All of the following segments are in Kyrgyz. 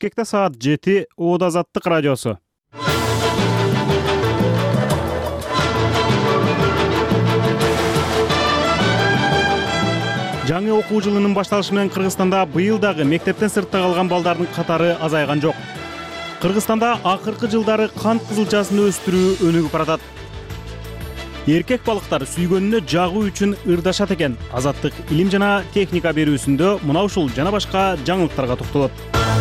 Бишкекте саат 7 Оода Азаттык радиосу. Жаңы окуу жылынын башталышы менен Кыргызстанда быйыл дагы мектептен сыртта калган балдардын катары азайган жок. Кыргызстанда акыркы жылдары кант кызылчасын өстүрүү өнүгүп баратат. Эркек балыктар сүйгөнүнө жагуу үчүн ырдашат экен. Азаттык илим жана техника берүүсүндө мына ушул жана башка жаңылыктарга токтолот.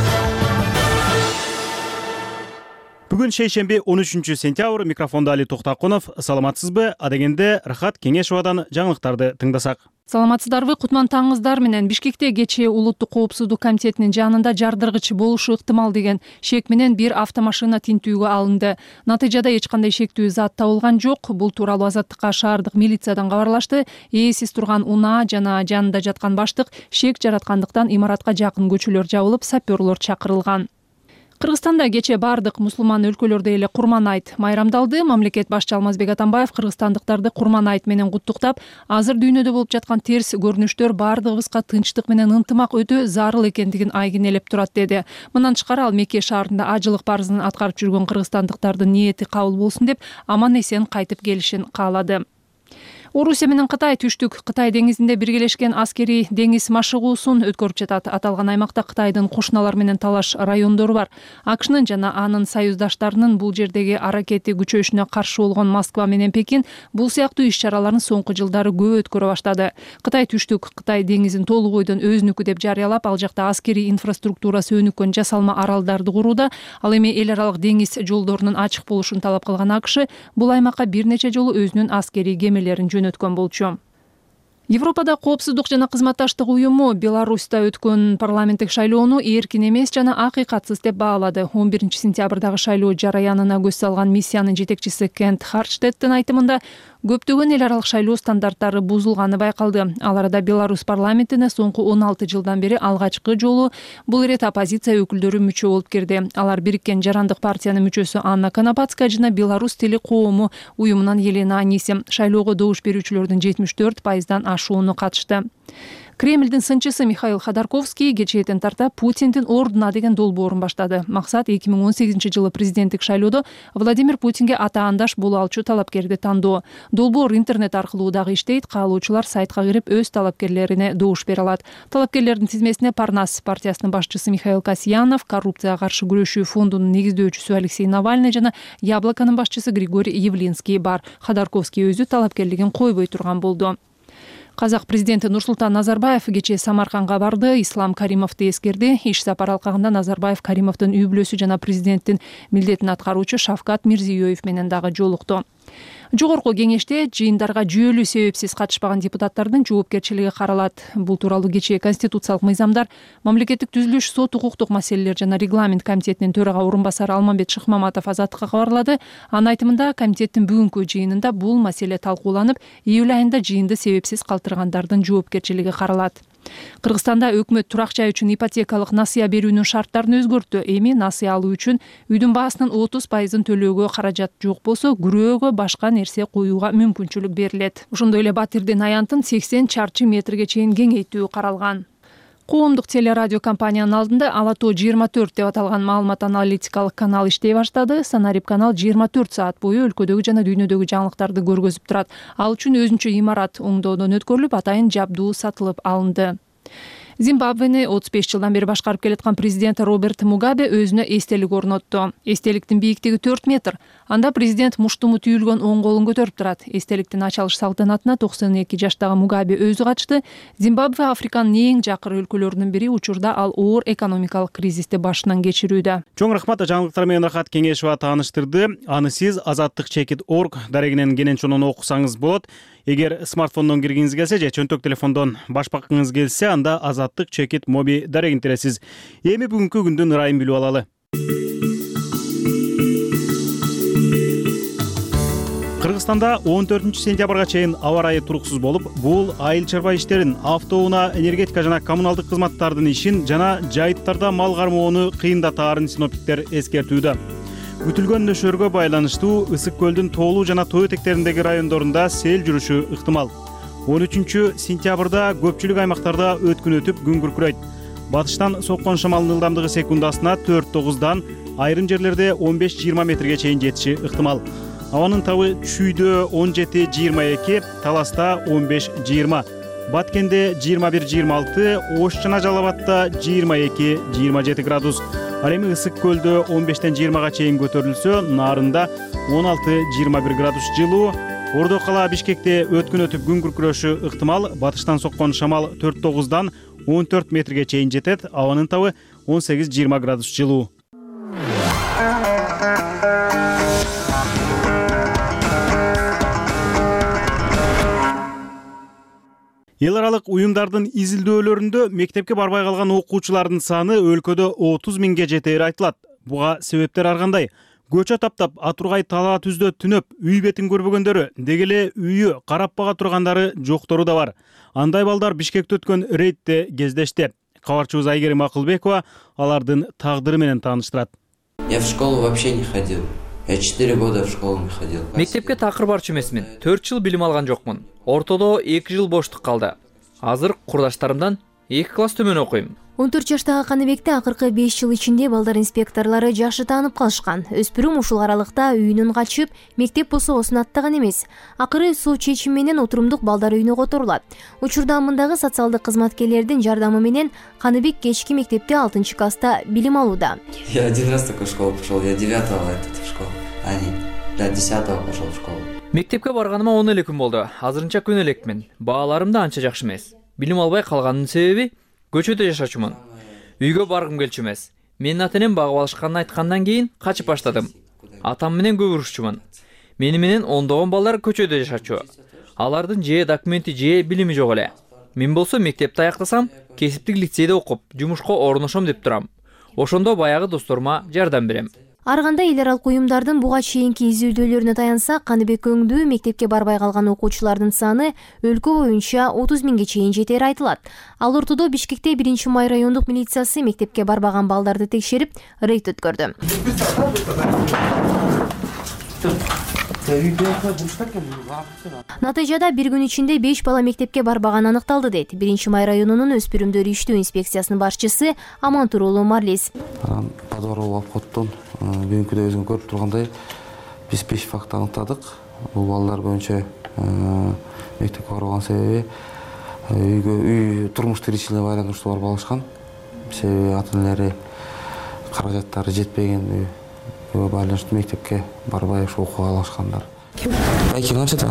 Бүгүн шейшемби 13 сентябрь, микрофонда Али Токтакунов. Саламатсызбы? Адегенде Рахат Кеңешовадан жаңылыктарды тыңдасак. Саламатсыздарбы? Кутман таңыңыздар менен. Бишкекте кечээ Улуттук коопсуздук комитетинин жанында жардыргыч болушу ыктымал деген шек менен бир автомашина тинтүүгө алынды. Натыйжада эч кандай шектүү зат табылган жок. Бул тууралуу Азаттыкка шаардык милициядан кабарлашты. Ээсиз турган унаа жана жанында жаткан баштык шек жараткандыктан имаратка жакын көчөлөр жабылып, саперлор чакырылган. Кыргызстанда кечээ бардык мусулман өлкөлөрдө эле Курман айт майрамдалды. Мамлекет башчы Алмазбек Атамбаев кыргызстандыктарды Курман айт менен куттуктап, азыр дүйнөдө болуп жаткан терс көрүнүштөр бардыгыбызга тынчтык менен ынтымак өтө зарыл экендигин айгинелеп турат деди. Мындан тышкары ал Мекке шаарында ажылык парызын аткарып жүргөн кыргызстандыктардын ниети кабыл болсун деп, аман эсен кайтып келишин каалады. Орусия менен Кытай түштүк Кытай деңизинде биргелешкен аскери деңиз машыгуусун өткөрүп жатат. Аталган аймакта Кытайдын кошуналар менен талаш райондору бар. АКШнын жана анын союздаштарынын бул жердеги аракети күчөйүшүнө каршы болгон Москва менен Пекин бул сыяктуу иш-чараларын соңку жылдары көп өткөрө баштады. Кытай түштүк Кытай деңизин толук бойдон өзүнүкү деп жарыялап, ал жакта аскери инфраструктурасы өнүккөн жасалма аралдарды курууда. Ал эми эл аралык деңиз жолдорунун ачык болушун талап кылган АКШ бул аймакка бир нече жолу өзүнүн аскери кемелерин өткөн болчу. Европада коопсуздук жана кызматташтык уюму Беларуста өткөн парламенттик шайлоону эркин эмес жана акыйкатсыз деп баалады. 11 сентябрдагы шайлоо жараянына көз салган миссиянын жетекчиси Кент Хартштеттин айтымында көптөгөн эл аралык шайлоо стандарттары бузулганы байкалды. Ал арада Беларусь парламентине соңку 16 жылдан бери алгачкы жолу бул ирет оппозиция өкүлдөрү мүчө болуп кирди. Алар Бириккен жарандык партиянын мүчөсү Анна Конопатская жана Беларусь тили коому уюмунан Елена Анисим. Шайлоого добуш берүүчүлөрдүн 74%дан ашууну катышты. Кремлдин сынчысы Михаил Ходорковский кечээден тарта Путиндин ордуна деген долбоорун баштады. Максат 2018-жылы президенттик шайлоодо Владимир Путинге атаандаш боло алчу талапкерди тандоо. Долбоор интернет аркылуу дагы иштейт. Каалоочулар сайтка кирип өз талапкерлерине добуш бере алат. Талапкерлердин тизмесине Парнас партиясынын башчысы Михаил Касьянов, коррупцияга каршы күрөшүү фондунун негиздөөчүсү Алексей Навальный жана Яблоконун башчысы Григорий Явлинский бар. Ходорковский өзү талапкерлигин койбой турган болду. Казак президенти Нурсултан Назарбаев кечээ Самаркандга барды. Ислам Каримовду эскерди. Иш сапар алкагында Назарбаев Каримовдун үй-бүлөсү жана президенттин милдетин аткаруучу Шавкат Мирзиёев менен дагы жолукту. Жогорку кеңеште жыйындарга жүйөлүү себепсиз катышпаган депутаттардын жоопкерчилиги каралат. Бул тууралуу кечээ Конституциялык мыйзамдар, мамлекеттик түзүлүш, сот укуктук маселелер жана регламент комитетинин төрага орун басары Алмамбет Шыкмаматов Азаттыкка кабарлады. Анын айтымында комитеттин бүгүнкү жыйынында бул маселе талкууланып, июль айында жыйынды себепсиз калтыргандардын жоопкерчилиги каралат. Кыргызстанда өкмөт турак жай үчүн ипотекалык насыя берүүнүн шарттарын өзгөрттү. Эми насыя алуу үчүн үйдүн баасынын 30% төлөөгө каражат жок болсо, күрөөгө башка нерсе коюуга мүмкүнчүлүк берилет. Ошондой эле Батирдин аянтын 80 чарчы метрге чейин кеңейтүү каралган. Коомдук телерадио компаниянын алдында Ала Тоо 24 деп аталган маалымат аналитикалык канал иштей баштады. Санарип канал 24 саат бою өлкөдөгү жана дүйнөдөгү жаңылыктарды көргөзүп турат. Ал үчүн өзүнчө имарат оңдоодон өткөрүлүп, атайын жабдуу сатылып алынды. Зимбабвени 35 жылдан бери башкарып келаткан президент Роберт Мугабе өзүнө эстелик орнотту. Эстеликтин бийиктиги 4 метр. Анда президент муштуму түйүлгөн оң колун көтөрүп турат. Эстеликтин ачылыш салтанатына 92 жаштагы Мугабе өзү катышты. Зимбабве Африканын эң жакыр өлкөлөрүнүн бири, учурда ал оор экономикалык кризисти башынан кечирүүдө. Чоң рахмат, жаңылыктар менен Рахат Кеңешова тааныштырды. Аны сиз azattik.org дарегинен кенен чонун окусаңыз болот. Эгер смартфондон киргиңиз келсе же чөнтөк телефондон баш баккыңыз келсе, анда azattik моби дарегин тересиз. Эми бүгүнкү күндүн ырайын билип алалы. Кыргызстанда 14 сентябрга чейин аба ырайы туруксуз болуп, бул айыл чарба иштерин, автоунаа, энергетика жана коммуналдык кызматтардын ишин жана жайыттарда мал кармоону кыйындатаарын синоптиктер эскертүүдө. Күтүлгөн нөшөргө байланыштуу Ысык көлдүн Тоолуу жана Тоо этектериндеги райондорунда сел жүрүшү ыктымал. 13 сентябрда көпчүлүк аймактарда өткүн өтүп күн күркүрөйт. Батыштан соккон шамалдын ылдамдыгы секундасына 4-9-дан, айрым жерлерде 15-20 метрге чейин жетиши ыктымал. Абанын табы Чүйдө 17-22, Таласта 15-20, Баткенде 21-26, Ош жана Жалал Абадта 22-27 градус. Ал эми Ысык көлдө 15-20га чейин көтөрүлсө, Нарында 16-21 градус жылуу. Ордо кала Бишкекте өткөн өтүп күн күркүрөшү ыктымал. Батыштан соккон шамал 4-9-дан 14 метрге чейин жетет. Абанын табы 18-20 градус жылуу. Эл аралык уюмдардын изилдөөлөрүндө мектепке барбай калган окуучулардын саны өлкөдө 30 миңге жетери айтылат. Буга себептер ар кандай? Көчө таптап, атургай талаа түздө түнөп, үй бетин көрбөгөндөрү, деги эле үйү карап бага тургандары жоктору да бар. Андай балдар Бишкекте өткөн рейдте кездешти. Кабарчыбыз Айгерим Акылбекова алардын тагдыры менен тааныштырат. Я в школу вообще не ходил. Я 4 года в школу не ходил. Мектепке такыр барчу эмесмин. 4 жыл билим алган жокмун. Ортодо 2 жыл боштук калды. Азыр курдаштарымдан 2 класс төмөн окуйм. 14 жаштагы Каныбекти акыркы 5 жыл ичинде балдар инспекторлору жакшы таанып калышкан. Өспүрүм ушул аралыкта үйүнөн качып, мектеп босогосун аттаган эмес. Акыры суу чечими менен отурумдук балдар үйүнө которулат. Учурда мындагы социалдык кызматкерлердин жардамы менен Каныбек кечки мектепте 6 класста билим алууда. Я один раз такой в школу пошел. Я 9-го в школу. А нет, я 10-го пошел в школу. Мектепке барганыма 10 эле күн болду. Азырынча күн элекмин. Бааларым да анча жакшы эмес. Билим албай калганын себеби көчөдө жашачумун. Үйгө баргым келчү эмес. Менин ата-энем багып алышканын айткандан кийин качып баштадым. Атам менен көп урушчумун. Мени менен ондогон балдар көчөдө жашачу. Алардын же документи же билими жок эле. Мен болсо мектепти аяктасам, кесиптик лицейде окуп, жумушка орношом деп турам. Ошондо баягы досторума жардам берем. Ар кандай эл аралык уюмдардын буга чейинки изилдөөлөрүнө таянсак, Каныбек өңдүү мектепке барбай калган окуучулардын саны өлкө боюнча 30 миңге чейин жетери айтылат. Ал ортодо Бишкекте 1-май райондук милициясы мектепке барбаган балдарды текшерип, рейд өткөрдү. Натыйжада bir күн ичинде 5 бала мектепке барбаганы аныкталды дейт 1-май районунун өспүрүмдөр иштөө инспекциясынын башчысы Амантурулу Марлис. Подворовый обходтон бүгүнкү да өзүң көрүп тургандай биз 5 факт аныктадык. Бул балдар боюнча мектепке барган себеби үй турмуш тиричилигине байланыштуу барып алышкан. Себеби ата-энелери каражаттары жетпеген байланыштуу мектепке барбай окууга алышкандар. Айки канчада?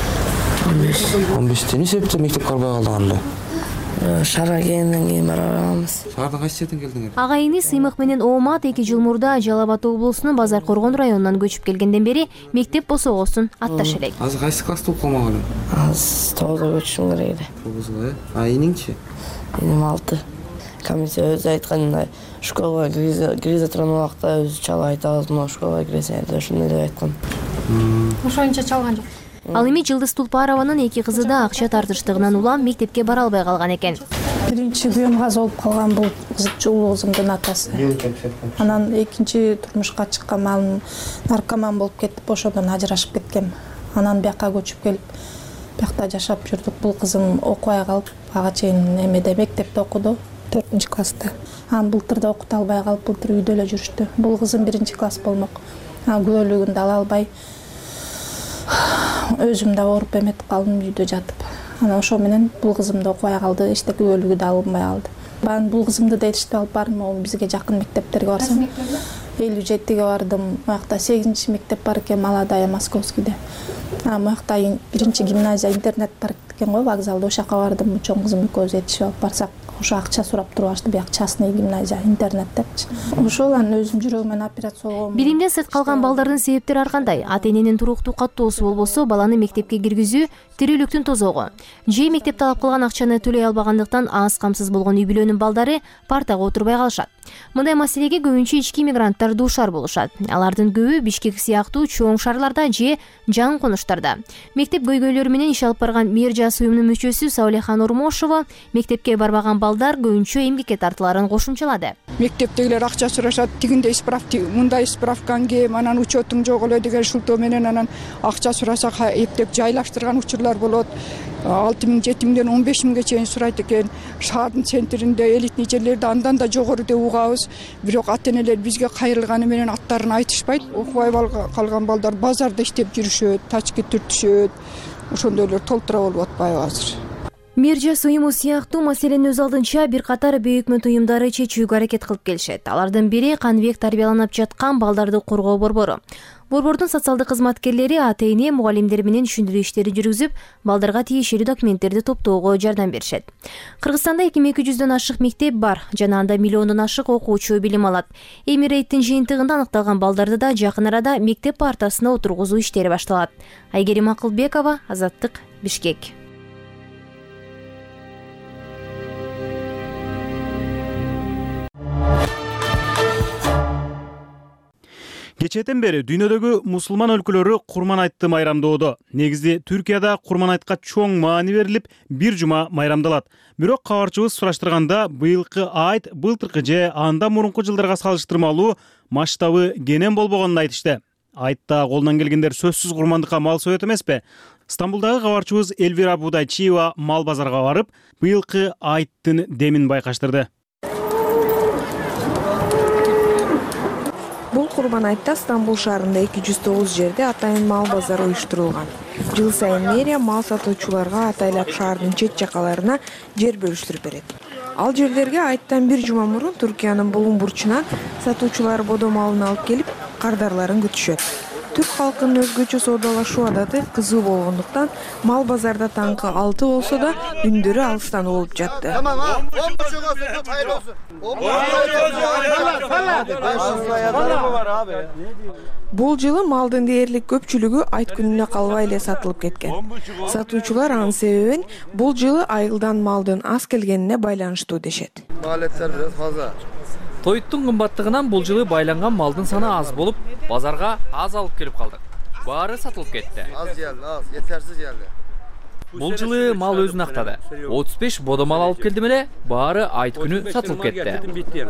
15. Эмне себептен мектепке барбай калдыңар? Шара келгенден кийин барабыз. Шаардан кайсы жерден келдиңер? Агайыны Сыймык менен Оомат 2 жыл мурда Жалал Абад облусунун Базар Коргон районунан көчүп келгенден бери мектеп босогосун атташ элек. Азыр кайсы класста окуп калмак элең? Аз 9-го көчүшүм керек эле. 9-го, А эниңчи? Менин 6. Комиссия өзү айткандай, школага кире турган убакта өзү чала айтабыз, но школага киресең деп ошондой деп айткан. Ошончо чалган жок. Ал эми Жылдыз Тулпарованын 2 кызы да акча тартыштыгынан улам мектепке бара албай калган экен. Биринчи күйөөм газ болуп калган бул улуу кызымдын атасы. Анан экинчи турмушка чыккан малым наркоман болуп кетип, ошондон ажырашып кеткем. Анан бияка көчүп келип, биякта жашап жүрдүк. Бул кызым окубай калып, ага чейин эмеде мектепте окуду, 4-класста. Анан былтыр да окута албай калып, былтыр үйдө эле жүрүштү. Бул кызым 1-класс болмок. Анан күбөлүгүн да ала албай өзүм да ооруп эметип калдым үйдө жатып. Анан ошо менен бул кызым да окубай калды, эчтеке күбөлүгү да алынбай калды. Мен бул кызымды да эриштип алып бардым, могу бизге жакын мектептерге барсам. 57-ге бардым. Буякта 8-мектеп бар экен, Молодая Московскийде. Буякта 1-гимназия интернет бар экен го, вокзалда, ошол жака бардым. Чоң кызым экөөбүз этишип алып барсак, ошо акча сурап турбашты, бияк частный гимназия, интернет депчи. Ошол анан өзүм жүрөгүмөн операция болгом. Билимден сырт калган балдардын себептери ар кандай? Ата-эненин туруктуу каттоосу болбосо, баланы мектепке киргизүү тирүүлүктүн тозогу. Же мектеп талап кылган акчаны төлөй албагандыктан аз камсыз болгон үй бүлөнүн балдары партага отурбай калышат. Мындай маселеге көбүнчө ички мигранттар дуушар болушат. Алардын көбү Бишкек сыяктуу чоң шаарларда же жаңы конуштарда. Мектеп көйгөйлөрү менен иш алып барган мэр жас уюмунун мүчөсү Саулехан Ормошова мектепке барбаган балдар көбүнчө эмгекке тартыларын кошумчалады. Мектептегилер акча сурашат, тигиндей справка, мындай справкаң кем, анан учетуң жок эле деген шылтоо менен анан акча сурасак эптеп жайлаштырган учурлар болот. 6 миң, 7 миңден 15 миңге чейин сурайт экен. Шаардын центринде элитный жерлерде андан да жогору деп угабыз. Бирок ата-энелер бизге кайрылганы менен аттарын айтышпайт. Окубай калган балдар базарда иштеп жүрүшөт, тачки түртүшөт. Ошондойлор толтура болуп атпайбы азыр. Миржас уюму сыяктуу маселени өз алдынча бир катар өкмөт уюмдары чечүүгө аракет кылып келишет. Алардын бири канбек тарбияланып жаткан балдарды коргоо борбору. Борбордун социалдык кызматкерлери ата-эне, мугалимдер менен түшүндүрүү иштери жүргүзүп, балдарга тиешелүү документтерди топтоого жардам беришет. Кыргызстанда 2200дөн ашык мектеп бар, жана анда миллиондон ашык окуучу билим алат. Эми рейдтин жыйынтыгында аныкталган балдарды да жакын арада мектеп партасына отургузуу иштери башталат. Айгерим Акылбекова, Азаттык, Бишкек. Кечээден бери дүйнөдөгү мусулман өлкөлөрү Курман айтты майрамдоодо. Негизи Түркияда Курман айтка чоң маани берилип, бир жума майрамдалат. Бирок кабарчыбыз сураштырганда быйылкы айт былтыркы же андан мурунку жылдарга салыштырмалуу масштабы кенен болбогонун айтышты. Айтта колунан келгендер сөзсүз курмандыкка мал соет эмеспи? Стамбулдагы кабарчыбыз Элвира Будайчиева мал базарга барып, быйылкы айттын демин байкаштырды. Бул Курман айтта Стамбул шаарында 209 жерде атайын мал базары уюштурулган. Жыл сайын мэрия мал сатуучуларга атайлап шаардын чет жакаларына жер бөлүштүрүп берет. Ал жерлерге айттан бир жума мурун Түркиянын булуң бурчунан сатуучулар бодо малын алып келип, кардарларын күтүшөт. Түрк халкынын өзгөчө соодалашуу адаты кызуу болгондуктан мал базарда таңкы 6 болсо да үндөрү алыстан угулуп жатты. Бул жылы малдын дээрлик көпчүлүгү айт күнүнө калбай эле сатылып кеткен. Сатуучулар анын себебин бул жылы айылдан малдын аз келгенине байланыштуу дешет. Тоюттун кымбаттыгынан бул жылы байланган малдын саны аз болуп, базарга аз алып келип калдык. Баары сатылып кетти. Az geldi, az, yetersiz geldi. Бул жылы мал өзүн актады. 35 бодо мал алып келдим эле, баары айт күнү сатылып кетти.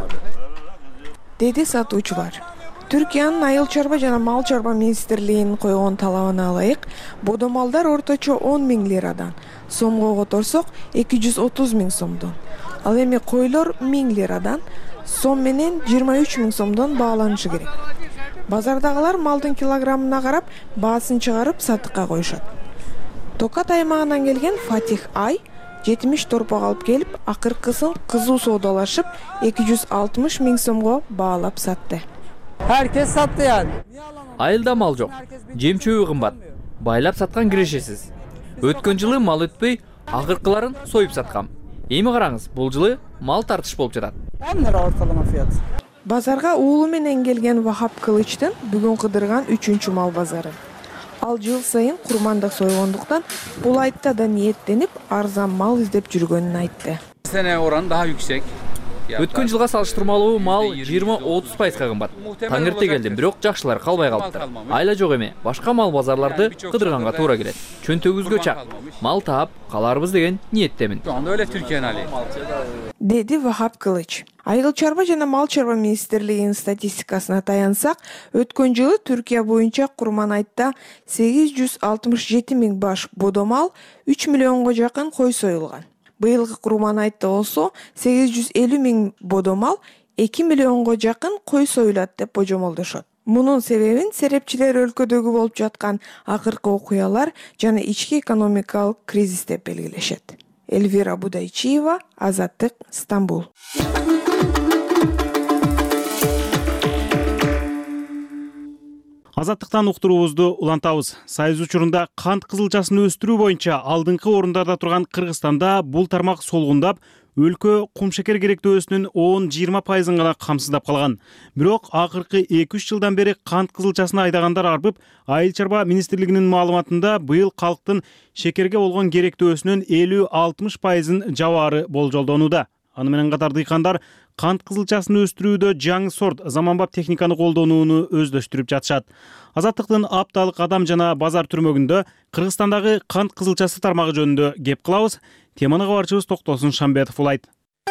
Деди сатуучулар. Түркиянын айыл чарба жана мал чарба министрлигинин койгон талабына ылайык, бодо малдар орточо 10 миң лирадан, сомго которсок 230 миң сомдон. Ал эми койлор 1000 лирадан, сом менен 23 миң сомдон бааланышы керек. Базардагылар малдын килограммына карап, баасын чыгарып сатыкка коюшат. Токат аймагынан келген Фатих Ай 70 торпок алып келип, акыркысын кызуу соодалашып 260 миң сомго баалап сатты. Herkes sattı yani. Айылда мал жок, жем чөбү кымбат. Байлап саткан кирешесиз. Өткөн жылы мал өтпөй, акыркыларын союп саткам. Эми караңыз, бул жылы мал тартыш болуп жатат. 10 lira ortalama fiyat. Базарга уулу менен келген Вахап Кылычтын бүгүн кыдырган 3-чү мал базары. Ал жыл сайын курмандык сойгондуктан бул айтта да ниеттенип арзан мал издеп жүргөнүн айтты. Sene oranı daha yüksek. Өткөн жылга салыштырмалуу мал 20-30% кымбат. Таңырте келдим, бирок жакшылар калбай калыптыр. Айла жок эми, башка мал базарларды кыдырганга туура келет. Чөнтөгүбүзгө чак. Мал таап каларбыз деген ниеттемин. Şu anda öyle Türkiye'nin hali. Деди Вахап Кылыч. Айыл чарба жана мал чарба министрлигинин статистикасына таянсак, өткөн жылы Түркия боюнча Курман айтта 867 миң баш бодо мал, 3 миллионго жакын кой союлган. Быйылкы Курман айтта болсо 850 миң бодо мал, 2 миллионго жакын кой союлат деп божомолдошот. Мунун себебин серепчилер өлкөдөгү болуп жаткан акыркы окуялар жана ички экономикалык кризис деп белгилешет. Элвира Будайчиева, Азаттык, Стамбул. Азаттыктан уктуруубузду улантабыз. Союз учурунда кант кызылчасын өстүрүү боюнча алдыңкы орундарда турган Кыргызстанда бул тармак солгундап, өлкө кум шекер керектөөсүнүн 10-20% гана камсыздап калган. Бирок акыркы 2-3 жылдан бери кант кызылчасын айдагандар арбып, Айыл чарба министрлигинин маалыматында быйыл калктын шекерге болгон керектөөсүнүн 50-60%-ын жабаары болжолдонууда. Аны менен катар дыйкандар кант кызылчасын өстүрүүдө жаңы сорт заманбап техниканы колдонууну өздөштүрүп жатышат. Азаттыктын апталык адам жана базар түрмөгүндө Кыргызстандагы кант кызылчасы тармагы жөнүндө кеп кылабыз. Теманы кабарчыбыз Токтосун Шамбетов улайт.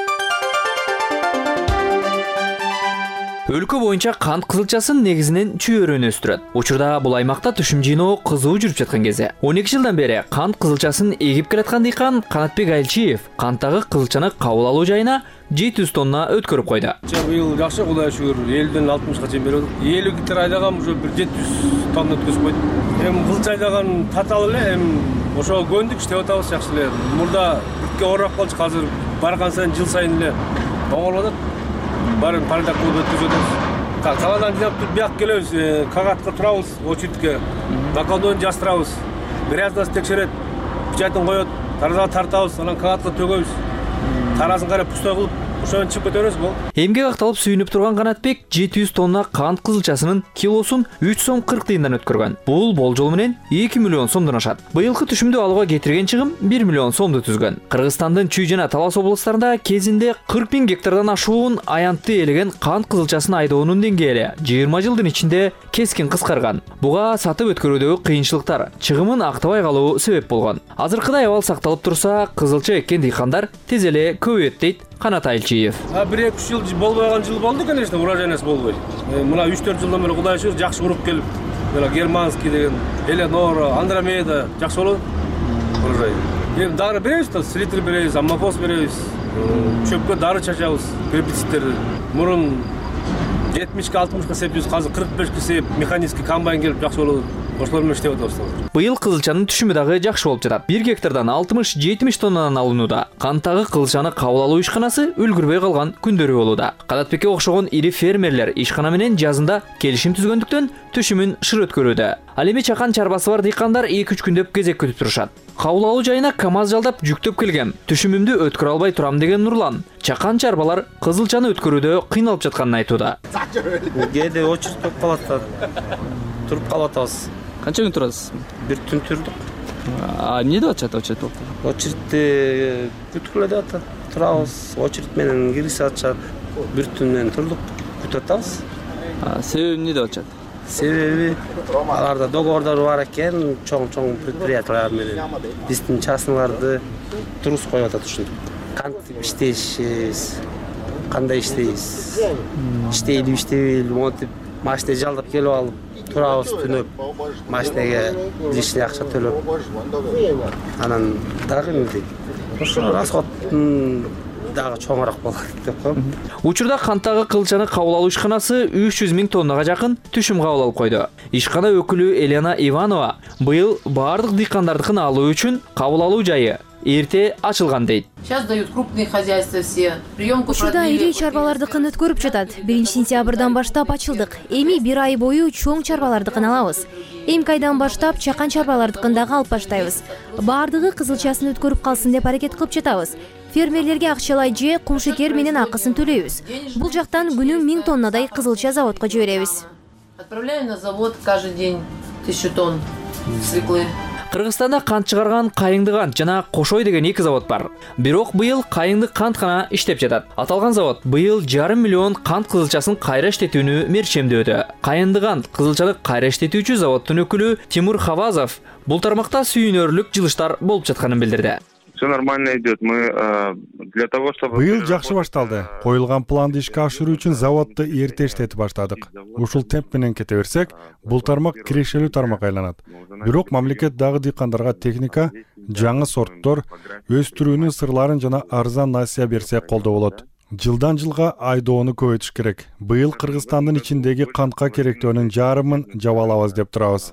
Өлкө боюнча кант кызылчасын негизинен чүйөрөнү өстүрөт. Учурда бул аймакта түшүм жыйноо кызуу жүрүп жаткан кезде. 12 жылдан бери кант кызылчасын эгип келаткан дыйкан Канатбек Айылчиев канттагы кызылчаны кабыл алуу жайына 700 тонна өткөрүп койду. Быйыл жакшы, Кудайга шүгүр, 50ден 60га чейин берип атат. 50 гектар айлаган уже 700 тонна өткөзүп койдук. Эми кызылча айлаган таталы эле, эми ошого көндүк, иштеп атабыз жакшы эле. Мурда бүткө оорап калчу, азыр барган сайын жыл сайын эле оңолуп атат. Барын парадак кылып өткөзүп атабыз. Каладан жинап туруп бияк келебиз, кагатка турабыз, очередке. Наколдон жастырабыз. Гряздасын текшерет, печатын коет, таразага тартабыз, анан кагатка төгөбүз. Тарасын карап пустой кылып, ошону чыгып кетебиз бул. Эмгек акталып сүйүнүп турган Канатбек 700 тонна кант кызылчасынын килосун 3 сом 40 тыйындан өткөргөн. Бул болжол менен 2 миллион сомдон ашат. Быйылкы түшүмдү алууга кетирген чыгым 1 миллион сомду түзгөн. Кыргызстандын Чүй жана Талас облустарында кезинде 40 000 гектардан ашуун аянтты элеген кант кызылчасын айдоонун деңгээли 20 жылдын ичинде кескин кыскарган. Буга сатып өткөрүүдөгү кыйынчылыктар чыгымын актабай калуу себеп болгон. Азыркыдай абал сакталып турса, кызылча эккен дыйкандар тез эле көбөйөт дейт Канат Айылчиев. 1-2 жыл болбогон жыл болду, конечно, урожайность болбой. Мына 3-4 жылдан бери Кудай шүгүр жакшы уруп келип, мына Германский деген, Эленора, Андромеда жакшы болот урожай. Эми дары беребиз да, селитр беребиз, аммофос беребиз, чөпкө дары чачабыз, гербицидтерди. Мурун 70-60га сепчүбүз, азыр 45ге сеп, механический комбайн келип жакшы болот. Ошолор менен иштеп атабыз. Быйыл кызылчанын түшүмү дагы жакшы болуп жатат. 1 гектардан 60-70 тоннадан алынууда. Канттагы кызылчаны кабыл алуу ишканасы үлгүрбөй калган күндөрү болууда. Канатбекке окшогон ири фермерлер ишкана менен жазында келишим түзгөндүктөн түшүмүн шыр өткөрүүдө. Ал эми чакан чарбасы бар дыйкандар 2-3 күндөп кезек күтүп турушат. Кабыл алуу жайына КАМАЗ жалдап жүктөп келгем. Түшүмүмдү өткөрө албай турам деген Нурлан чакан чарбалар кызылчаны өткөрүүдө кыйналып жатканын айтууда. Кээде очередь болуп калат. Туруп калып атабыз. Канча күн турасыз? Bir түн турдук. Эмне деп атышат очередь болуп? Очередти күткүлө деп атат. Турабыз, очередь менен киргизип атышат. Bir түн менен турдук, күтүп атабыз. Себеби эмне деп атышат? Себеби аларда договордор бар экен, чоң предприятиялар менен. Биздин частныйларды турус коюп атат ушинтип. Кантип иштейбиз? Кандай иштейбиз? Иштейли, иштебейли, монтип машина жалдап келип алып турабыз түнөп, машинеге лишний акча төлөп. Анан дагы эмне? Ошо расходтун дагы чоңураак болот деп коем. Учурда канттагы кылчаны кабыл алуу ишканасы 300 000 тоннага жакын түшүм кабыл алып койду. Ишкана өкүлү Елена Иванова быйыл баардык дыйкандардыкын алуу үчүн кабыл алуу жайы эрте ачылган дейт. Сейчас дают крупные хозяйства все. Приемку Учурда ири чарбалардыкын өткөрүп жатат. 1-сентябрдан баштап ачылдык. Эми 1 ай бою чоң чарбалардыкын алабыз. Эмки айдан баштап чакан чарбалардыкын дагы алып баштайбыз. Баардыгы кызылчасын өткөрүп калсын деп аракет кылып жатабыз. Фермерлерге акчалай же кумшекер менен акысын төлөйбүз. Бул жактан күнү 1000 тоннадай кызылча заводко жиберебиз. Отправляем на завод каждый день 1000 тонн свеклы. Кыргызстанда кант чыгарган Кайыңды кант жана Кошой деген 2 завод бар. Бирок быйыл Кайыңды кант гана иштеп жатат. Аталган завод быйыл 5,5 миллион кант кызылчасын кайра иштетүүнү мерчемдөдө. Кайыңды кант кызылчаны кайра иштетүүчү заводдун өкүлү Тимур Хавазов бул тармакта сүйүнөрлүк жылыштар болуп жатканын билдирди. Все нормально идет. Мы для того, чтобы... Быйыл жакшы башталды. Коюлган планды ишке ашыруу үчүн заводду эрте иштетип баштадык. Ушул темп менен кете берсек, бул тармак кирешелүү тармак айланат. Бирок мамлекет дагы дыйкандарга техника, жаңы сорттор, өстүрүүнүн сырларын жана арзан насыя берсе колдоо болот. Жылдан жылга айдоону көбөйтүш керек. Быйыл Кыргызстандын ичиндеги кантка керектөөнүн жарымын жаба алабыз деп турабыз.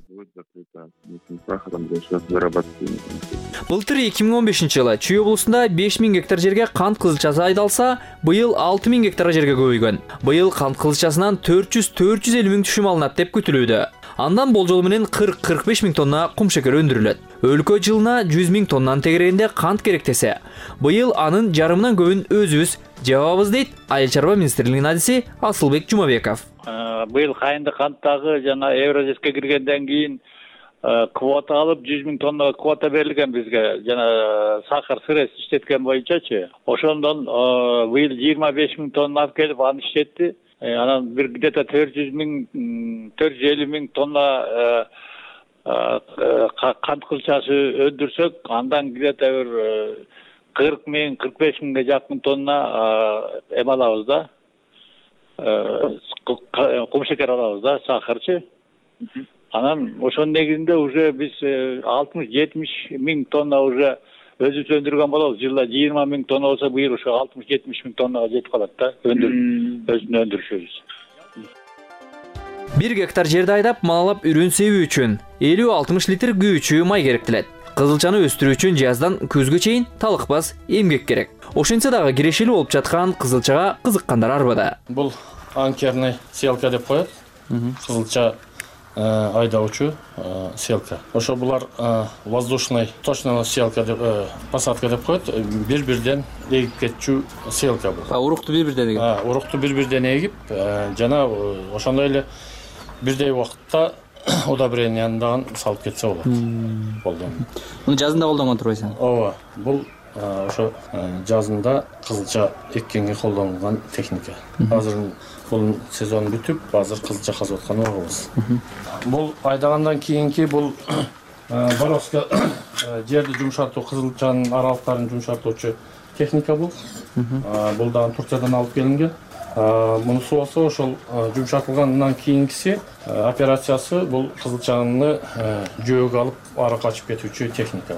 Былтыр 2015 жылы Чүй облусунда 5000 гектар жерге кант кызылчасы айдалса, быйыл 6000 гектар жерге көбөйгөн. Быйыл кант кызылчасынан 400-450 миң түшүм алынат деп күтүлүүдө. Андан болжол менен 40-45 миң тонна кумшекер өндүрүлөт. Өлкө жылына 100 миң тоннанын тегерегинде кант керектесе, быйыл анын жарымынан көбүн өзүбүз жабабыз дейт Айыл чарба министрлигинин адиси Асылбек Жумабеков. Быйыл Кайыңды канттагы жана Евразиске киргенден кийин квота алып 100 000 тонна квота берилген бизге жана сахар сырец иштеткен боюнчачы. Ошондон быйыл 25 000 тонна алып келип аны иштетти. Анан бир где-то 450 000 тонна кант кызылчасы өндүрсөк, андан где-то бир 40 000, 45 000ге жакын тонна эме алабыз да. Кумшекер алабыз да, сахарчы. Анан ошонун негизинде уже биз 60-70 000 тонна уже өзүбүз өндүргөн болобуз. Жылда 20 000 тонна болсо, быйыл ошо 60-70 000 тоннага жетип калат да, өзүнүн өндүрүшүбүз. 1 гектар жерди айдап, малалап үрүн себүү үчүн 50-60 литр күйүүчү май керектелет. Кызылчаны өстүрүү үчүн жаздан көзгө чейин талыкпас эмгек керек. Ошентсе дагы кирешелүү болуп жаткан кызылчага кызыккандар арбада. Бул анкерный селка деп коет. Кызылча айдаучу селка. Ошо булар воздушный точно селка деп посадка деп коет. Бир-бирден эгип кетчү селка бул. Урукту бир-бирден эгип. Урукту бир-бирден эгип, жана ошондой эле бирдей убакытта удобренияндан салып кетсе болот. Колдонуп. Муну жазында колдонгон турбайсың? Ооба. Бул ошо жазында кызылча эккенге колдонулган техника. Азыр бул сезон бүтүп, азыр кызылча казып аткан убагыбыз. Бул айдагандан кийинки бул бороска жерди жумшартуу, кызылчанын аралыктарын жумшартуучу техника бул. Бул дагы Турциядан алып келинген. Мунусу болсо ошол жумшартылгандан кийинкиси операциясы бул кызылчаны жөөгө алып ары качып кетүүчү техника.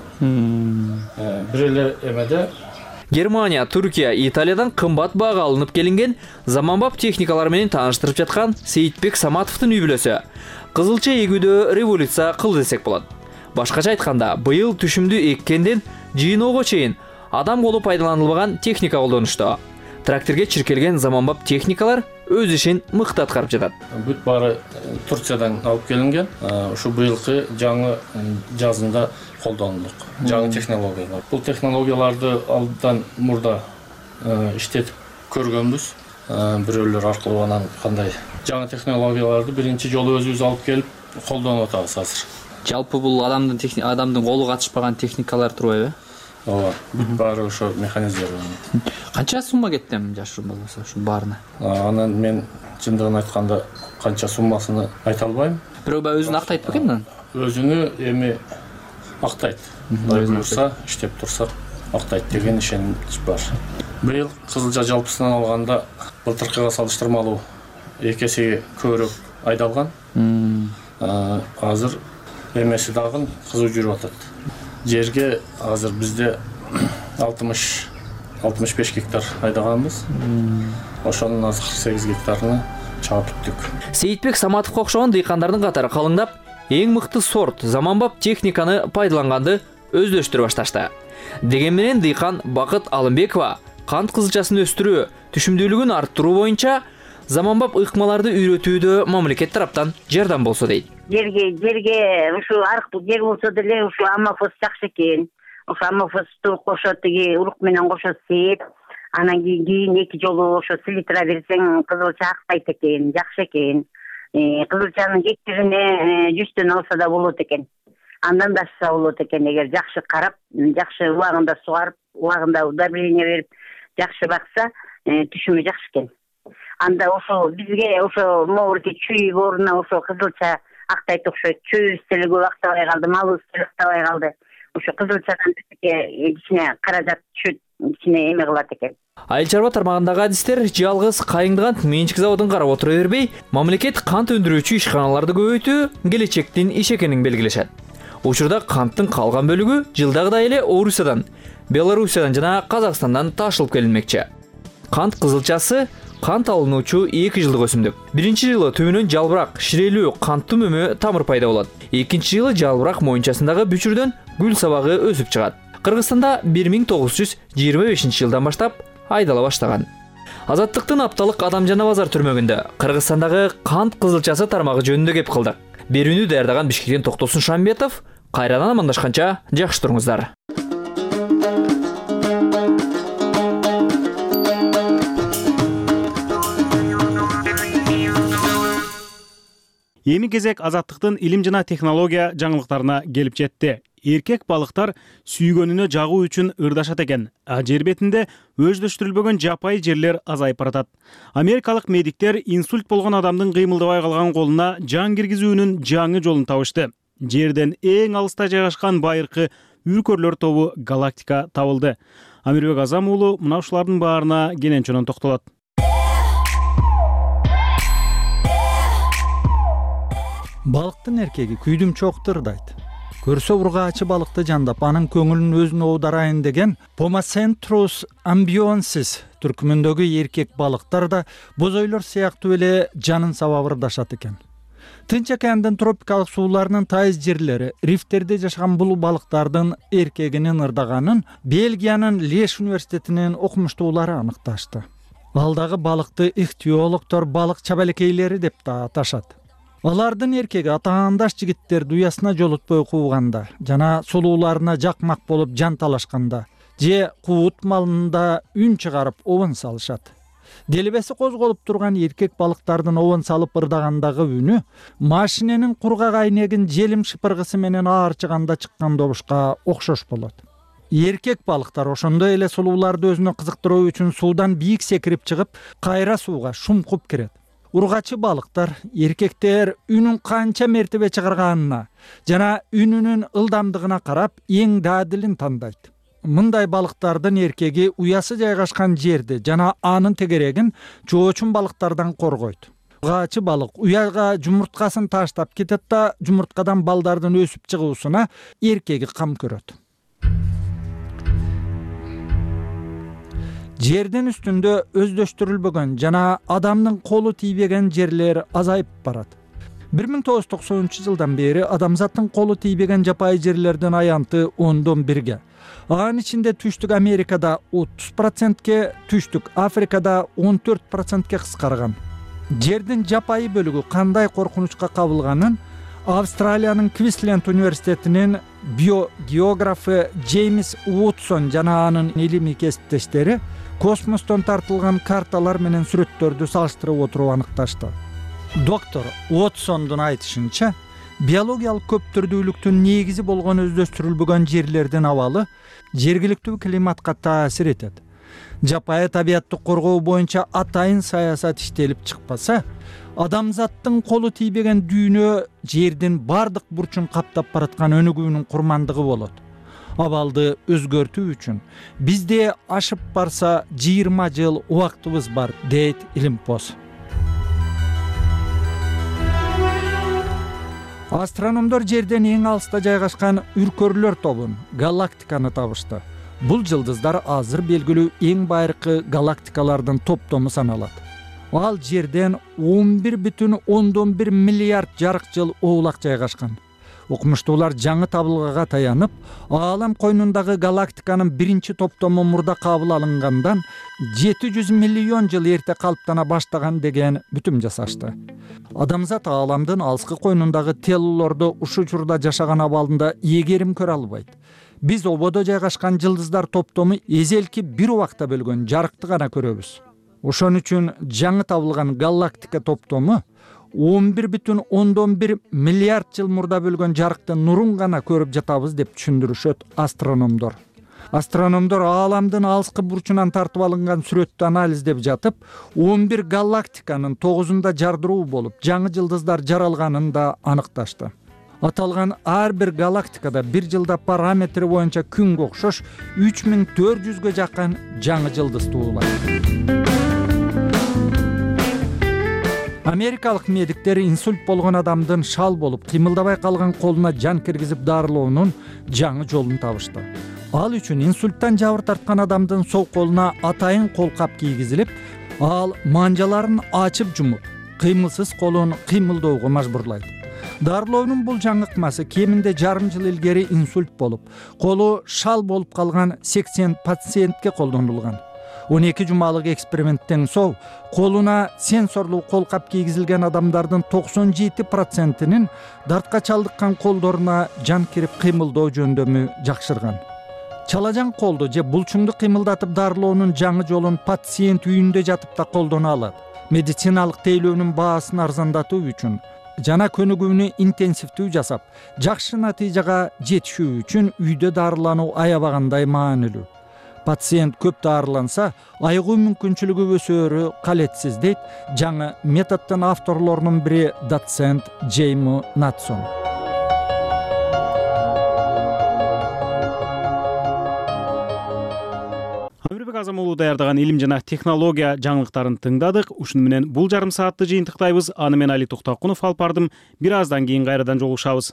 Бир эле эмеде Германия, Түркия, Италиядан кымбат баага алынып келинген заманбап техникалар менен тааныштырып жаткан Сейитбек Саматовдун үй бүлөсү кызылча эгүүдө революция кылды десек болот. Башкача айтканда, быйыл түшүмдү эккенден жыйноого чейин адам колу пайдаланылбаган техника колдонушту. Тракторге чиркелген заманбап техникалар өз ишин мыкты аткарып жатат. Бүт баары Турциядан алып келинген. Ушу быйылкы жаңы жазында колдонулдук. Жаңы технологиялар. Бул технологияларды алдан мурда иштетип көргөнбүз. Бирөөлөр аркылуу анан кандай жаңы технологияларды биринчи жолу өзүбүз алып келип колдонуп атабыз азыр. Жалпы бул адамдын колу катышпаган техникалар турбайбы? Ооба, бүт баары ошо механизмдер. Канча сумма кетти жашырын болсо ушу баарына? Анан мен чындыгын айтканда канча суммасын айта албайм. Бирок өзүн актайт бекен? Өзүнү эми актайт. Буюрса, иштеп турса актайт деген ишенич бар. Быйыл кызылча жалпысынан алганда былтыркыга салыштырмалуу 2 эсеге көбүрөөк айдалган. Азыр эмеси дагы кызуу жүрүп атат. Жерге азыр бизде 60-65 гектар айдаганбыз. Ошонун азыр 48 гектарыны чаап бүттүк. Сейитбек Саматовго окшогон дыйкандардын катары калыңдап, эң мыкты сорт заманбап техниканы пайдаланганды өздөштүрө башташты. Деген менен дыйкан Бакыт Алымбекова кант кызылчасын өстүрүү, түшүмдүүлүгүн арттыруу боюнча заманбап ыкмаларды үйрөтүүдө мамлекет тараптан жардам болсо дейт. Жерге ушу аркылуу жер болсо деле ушу аммофос жакшы экен. Ушу аммофосту кошо тиги урук менен кошо сээп, анан кийин 2 жолу ошо селитра берсең кызылча актайт экен, жакшы экен. Кызылчанын гектарине 100 алса да болот экен. Андан да ашса болот экен, эгер жакшы карап, жакшы убагында сугарып, убагында удобрение берип, жакшы бакса, түшүмү жакшы экен. Анда ошо бизге ошо могурки чүй ордуна ошо кызылча актайт окшойт. Чүйүбүз деле көп актабай калды, малыбыз деле актабай калды. Ошо кызылчадан ичине каражат түшөт, ичине эме кылат экен. Айыл чарба тармагындагы адистер жалгыз Кайыңдыган менчик заводун карап отура бербей, мамлекет кант өндүрүүчү ишканаларды көбөйтүү келечектин иш экенин белгилешет. Учурда канттын калган бөлүгү жылдагыдай эле Орусиядан, Белоруссиядан жана Казакстандан ташылып келинмекчи. Кант кызылчасы кант алынуучу 2 жылдык өсүмдүк. Биринчи жылы төмөнөн жалбырак, ширелүү, канттуу мөмө тамыр пайда болот. Экинчи жылы жалбырак моюнчасындагы бүчүрдөн гүл сабагы өсүп чыгат. Кыргызстанда 1925 жылдан баштап айдала баштаган. Азаттыктын апталык Адамжана базар түрмөгүндө Кыргызстандагы кант кызылчасы тармагы жөнүндө кеп кылдык. Берүүнү даярдаган Бишкектен Токтосун Шамбетов. Кайрадан амандашканча жакшы туруңуздар. Эми кезек азаттыктын илим жана технология жаңылыктарына келип жетти. Эркек балыктар сүйгөнүнө жагуу үчүн ырдашат экен, а жер бетинде өздөштүрүлбөгөн жапайы жерлер азайып баратат. Америкалык медиктер инсульт болгон адамдын кыймылдабай калган колуна жан киргизүүнүн жаңы жолун табышты. Жерден эң алыста жайгашкан байыркы үркөрлөр тобу галактика табылды. Амирбек Азам уулу мына ушулардын баарына кенен токтолот. Балыктын эркеги күйдүм чоктурдайт. Көрсө ургаачы балыкты жандап, анын көңүлүн өзүнө аударайын деген Pomacentrus ambionsis түркүмүндөгү эркек балыктар да бозойлор сыяктуу эле жанын сабап ырдашат экен. Тынч океандын тропикалык сууларынын тайыз жерлери, рифтерде жашаган бул балыктардын эркегинин ырдаганын Бельгиянын Леш университетинин окумуштуулары аныкташты. Алдагы балыкты ихтиологдор балык чабалекейлери деп да аташат. Алардын эркеги атаандаш жигиттерди уясына жолотпой кууганда жана сулууларына жакмак болуп жан талашканда же куут малында үн чыгарып обон салышат. Делебеси козголуп турган эркек балыктардын обон салып ырдагандагы үнү машиненин кургак айнегин желим шыпыргысы менен аарчыганда чыккан добушка окшош болот. Эркек балыктар ошондой эле сулууларды өзүнө кызыктыруу үчүн суудан бийик секирип чыгып, кайра сууга шумкуп кирет. Ургачы балыктар эркектер үнүн канча мертебе чыгарганына жана үнүнүн ылдамдыгына карап эң даадилин тандайт. Мындай балыктардын эркеги уясы жайгашкан жерди жана анын тегерегин жоочун балыктардан коргойт. Ургачы балык уяга жумурткасын таштап кетет да жумурткадан балдардын өсүп чыгуусуна эркеги кам көрөт. Жердин үстүндө өздөштүрүлбөгөн жана адамдын колу тийбеген жерлер азайып барат. 1990-жылдан бери адамзаттын колу тийбеген жапайы жерлердин аянты 10-1. Анын ичинде Түштүк Америкада 30%, Түштүк Африкада 14%ке кыскарган. Жердин жапайы бөлүгү кандай коркунучка кабылганын Австралиянын Квинсленд университетинин биогеографы Джеймс Уотсон жана анын илимий кесиптештери космостон тартылган карталар менен сүрөттөрдү салыштырып отуруп аныкташты. Доктор Уотсондун айтышынча, биологиялык көптүрдүүлүктүн негизи болгон өздөштүрүлбөгөн жерлердин абалы жергиликтүү климатка таасир этет. Жапайы табиатты коргоо боюнча атайын саясат иштелип чыкпаса, адамзаттын колу тийбеген дүйнө жердин бардык бурчун каптап бараткан өнүгүүнүн курмандыгы болот. Абалды өзгөртүү үчүн бизде ашып барса 20 жыл убактыбыз бар, дейт Илимпоз. Астрономдор жерден эң алыста жайгашкан үркөрлөр тобун, галактиканы табышты. Бул жылдыздар азыр белгилүү эң байыркы галактикалардын топтому саналат. Ал жерден 11,1 миллиард жарык жыл оолак жайгашкан. Окумуштуулар жаңы табылгага таянып, аалам койнундагы галактиканын биринчи топтому мурда кабыл алынгандан 700 миллион жыл эрте калыптана баштаган деген бүтүм жасашты. Адамзат ааламдын алыскы койнундагы телолорду ушул учурда жашаган абалында эгерим көрө албайт. Биз ободо жайгашкан жылдыздар топтому эзелки бир убакта бөлгөн жарыкты гана көрөбүз. Ошон үчүн жаңы табылган галактика топтому 11,1 миллиард жыл мурда бөлгөн жарыктын нурун гана көрүп жатабыз деп түшүндүрүшөт астрономдор. Астрономдор ааламдын алыскы бурчунан тартып алынган сүрөттү анализдеп жатып, 11 галактиканын 9-унда жардыруу болуп, жаңы жылдыздар жаралганын да аныкташты. Аталган ар бир галактикада бир жылда параметри боюнча күнгө окшош 3400гө жакын жаңы жылдыз туулат. Америкалык медиктер инсульт болгон адамдын шал болуп, кыймылдабай калган колуна жан киргизип дарылоонун жаңы жолун табышты. Ал үчүн инсульттан жабыр тарткан адамдын сол колуна атайын колкап кийгизилип, ал манжаларын ачып жумуп, кыймылсыз колун кыймылдоого мажбурлайт. Дарылоонун бул жаңы ыкмасы кеминде жарым жыл илгери инсульт болуп, колу шал болуп калган 80 пациентке колдонулган. 12 жумалык эксперименттен соң колуна сенсорлуу колкап кийгизилген адамдардын 97%-нин дартка чалдыккан колдоруна жан кирип кыймылдоо жөндөмү жакшырган. Чалажан колду же булчуңду кыймылдатып дарылоонун жаңы жолун пациент үйүндө жатып да колдоно алат. Медициналык тейлөөнүн баасын арзандатуу үчүн жана көнүгүүнү интенсивдүү жасап, жакшы натыйжага жетишүү үчүн үйдө дарылануу аябагандай маанилүү. Пациент көп дарыланса, айыгуу мүмкүнчүлүгү өсөөрү калетсиз, дейт жаңы методдун авторлорунун бири доцент Джейми Натсон. Амирбек Азам уулу даярдаган илим жана технология жаңылыктарын тыңдадык. Ушуну менен бул жарым саатты жыйынтыктайбыз. Аны мен Али Токтакунов алып бардым. Бир аздан кийин кайрадан жолугушабыз.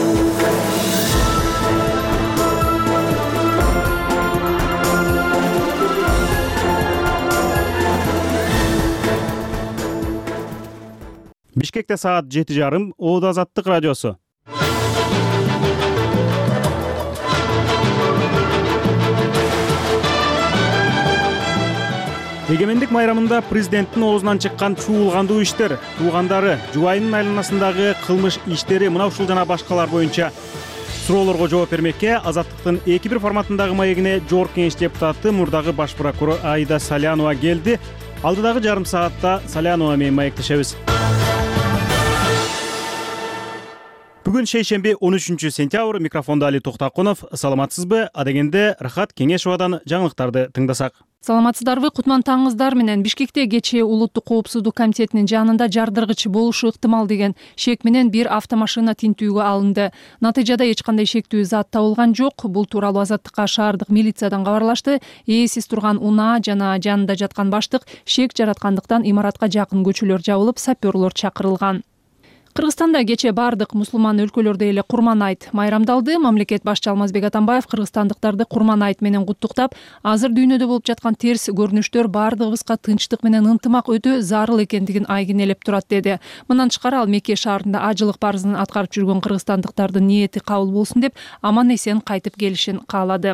Бишкекте саат 7:30. Оодо Азаттык радиосу. Эгемендик майрамында президенттин оозунан чыккан чуулгандуу иштер, туугандары, жубайынын айланасындагы кылмыш иштери, мына ушул жана башкалар боюнча суроолорго жооп бермекке Азаттыктын 2-1 форматындагы маегине Жогорку Кеңеш депутаты, мурдагы баш прокурор Аида Салянова келди. Алдыдагы жарым саатта Салянова менен маектешебиз. Бүгүн шейшемби 13-сентябрь, микрофондо Али Токтакунов. Саламатсызбы? Адегенде Рахат Кеңешовадан жаңылыктарды тыңдасак. Саламатсыздарбы? Кутман таңыңыздар менен. Бишкекте кечээ Улуттук коопсуздук комитетинин жанында жардыргыч болушу ыктымал деген шек менен бир автомашина тинтүүгө алынды. Натыйжада эч кандай шектүү зат табылган жок. Бул тууралуу Азаттыкка шаардык милициядан кабарлашты. Ээсиз турган унаа жана жанында жаткан баштык шек жараткандыктан имаратка жакын көчөлөр жабылып, сапёрлор чакырылган. Кыргызстанда кечээ бардык мусулман өлкөлөрдө эле Курман айт майрамдалды. Мамлекет башчы Алмазбек Атамбаев кыргызстандыктарды Курман айт менен куттуктап, азыр дүйнөдө болуп жаткан терс көрүнүштөр бардыгыбызга тынчтык менен ынтымак өтө зарыл экендигин айгинелеп турат деди. Мындан тышкары ал Мекке шаарында ажылык парызын аткарып жүргөн кыргызстандыктардын ниети кабыл болсун деп, аман эсен кайтып келишин каалады.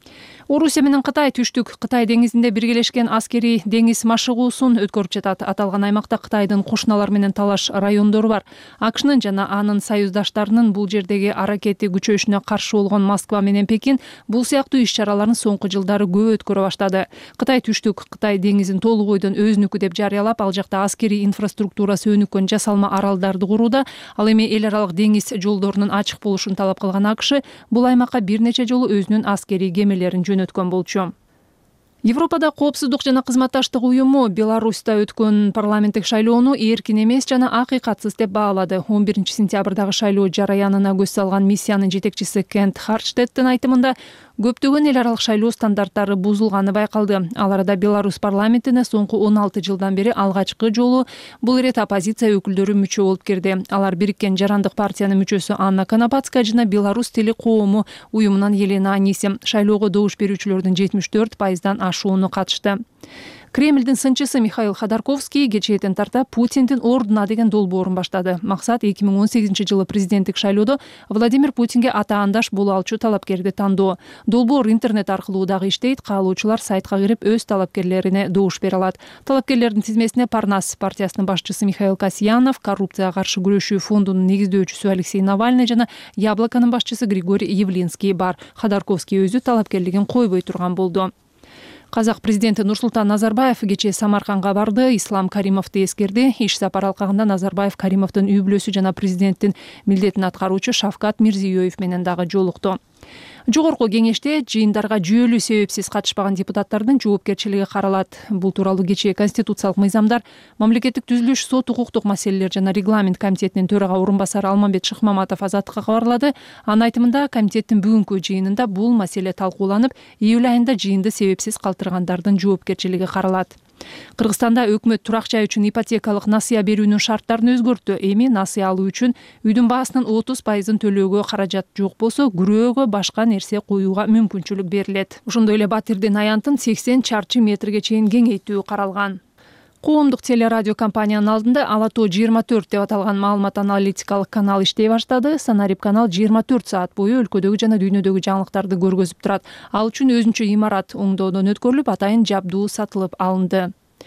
Орусия менен Кытай түштүк Кытай деңизинде биргелешкен аскерий деңиз машыгуусун өткөрүп жатат. Аталган аймакта Кытайдын кошуналар менен талаш райондору бар. АКШнын жана анын союздаштарынын бул жердеги аракети күчөйүшүнө каршы болгон Москва менен Пекин бул сыяктуу иш-чараларын соңку жылдары көп өткөрө баштады. Кытай түштүк Кытай деңизин толук бойдон өзүнүкү деп жарыялап, ал жакта аскерий инфраструктурасы өнүккөн жасалма аралдарды курууда. Ал эми эл аралык деңиз жолдорунун ачык болушун талап кылган АКШ бул аймакка бир нече жолу өзүнүн аскерий кемелерин өткөн болчу. Европада коопсуздук жана кызматташтык уюму Беларуста өткөн парламенттик шайлоону эркин эмес жана акыйкатсыз деп баалады. 11-сентябрдагы шайлоо жараянына көз салган миссиянын жетекчиси Кент Хартштеттин айтымында көптөгөн эл аралык шайлоо стандарттары бузулганы байкалды. Ал арада Беларусь парламентине соңку 16 жылдан бери алгачкы жолу бул ирет оппозиция өкүлдөрү мүчө болуп кирди. Алар Бириккен жарандык партиянын мүчөсү Анна Конопатская жана Беларусь тили коому уюмунан Елена Аниси. Шайлоого добуш берүүчүлөрдүн 74%дан ашууну катышты. Кремлдин сынчысы Михаил Ходорковский кечээден тарта Путиндин ордуна деген долбоорун баштады. Максат 2018 жылы президенттик шайлоодо Владимир Путинге атаандаш боло алчу талапкерди тандоо. Долбоор интернет аркылуу дагы иштейт. Каалоочулар сайтка кирип өз талапкерлерине добуш бере алат. Талапкерлердин тизмесине Парнас партиясынын башчысы Михаил Касьянов, коррупцияга каршы күрөшүү фондунун негиздөөчүсү Алексей Навальный жана Яблоконун башчысы Григорий Явлинский бар. Ходорковский өзү талапкерлигин койбой турган болду. Казак президенти Нурсултан Назарбаев кечээ Самаркандга барды. Ислам Каримовду эскерди. Иш сапар алкагында Назарбаев Каримовдун үй бүлөсү жана президенттин милдетин аткаруучу Шавкат Мирзиёев менен дагы жолукту. Жогорку кеңеште жыйындарга жүйөлүү себепсиз катышпаган депутаттардын жоопкерчилиги каралат. Бул тууралуу кечээ конституциялык мыйзамдар, мамлекеттик түзүлүш, сот укуктук маселелер жана регламент комитетинин төрага орун басары Алмамбет Шыкмаматов Азаттыкка кабарлады. Анын айтымында комитеттин бүгүнкү жыйынында бул маселе талкууланып, июль айында жыйынды себепсиз калтыргандардын жоопкерчилиги каралат. Кыргызстанда өкмөт турак жай үчүн ипотекалык насыя берүүнүн шарттарын өзгөрттү. Эми насыя алуу үчүн үйдүн баасынын 30%ын төлөөгө каражат жок болсо, күрөөгө башка нерсе коюуга мүмкүнчүлүк берилет. Ошондой эле Батирдин аянтын 80 чарчы метрге чейин кеңейтүү каралган. Коомдук телерадио компаниянын алдында Алато 24 деп аталган маалымат аналитикалык канал иштей баштады. Санарип канал 24 саат бою өлкөдөгү жана дүйнөдөгү жаңылыктарды көргөзүп турат. Ал үчүн өзүнчө имарат оңдоодон өткөрүлүп, атайын жабдуу сатылып алынды.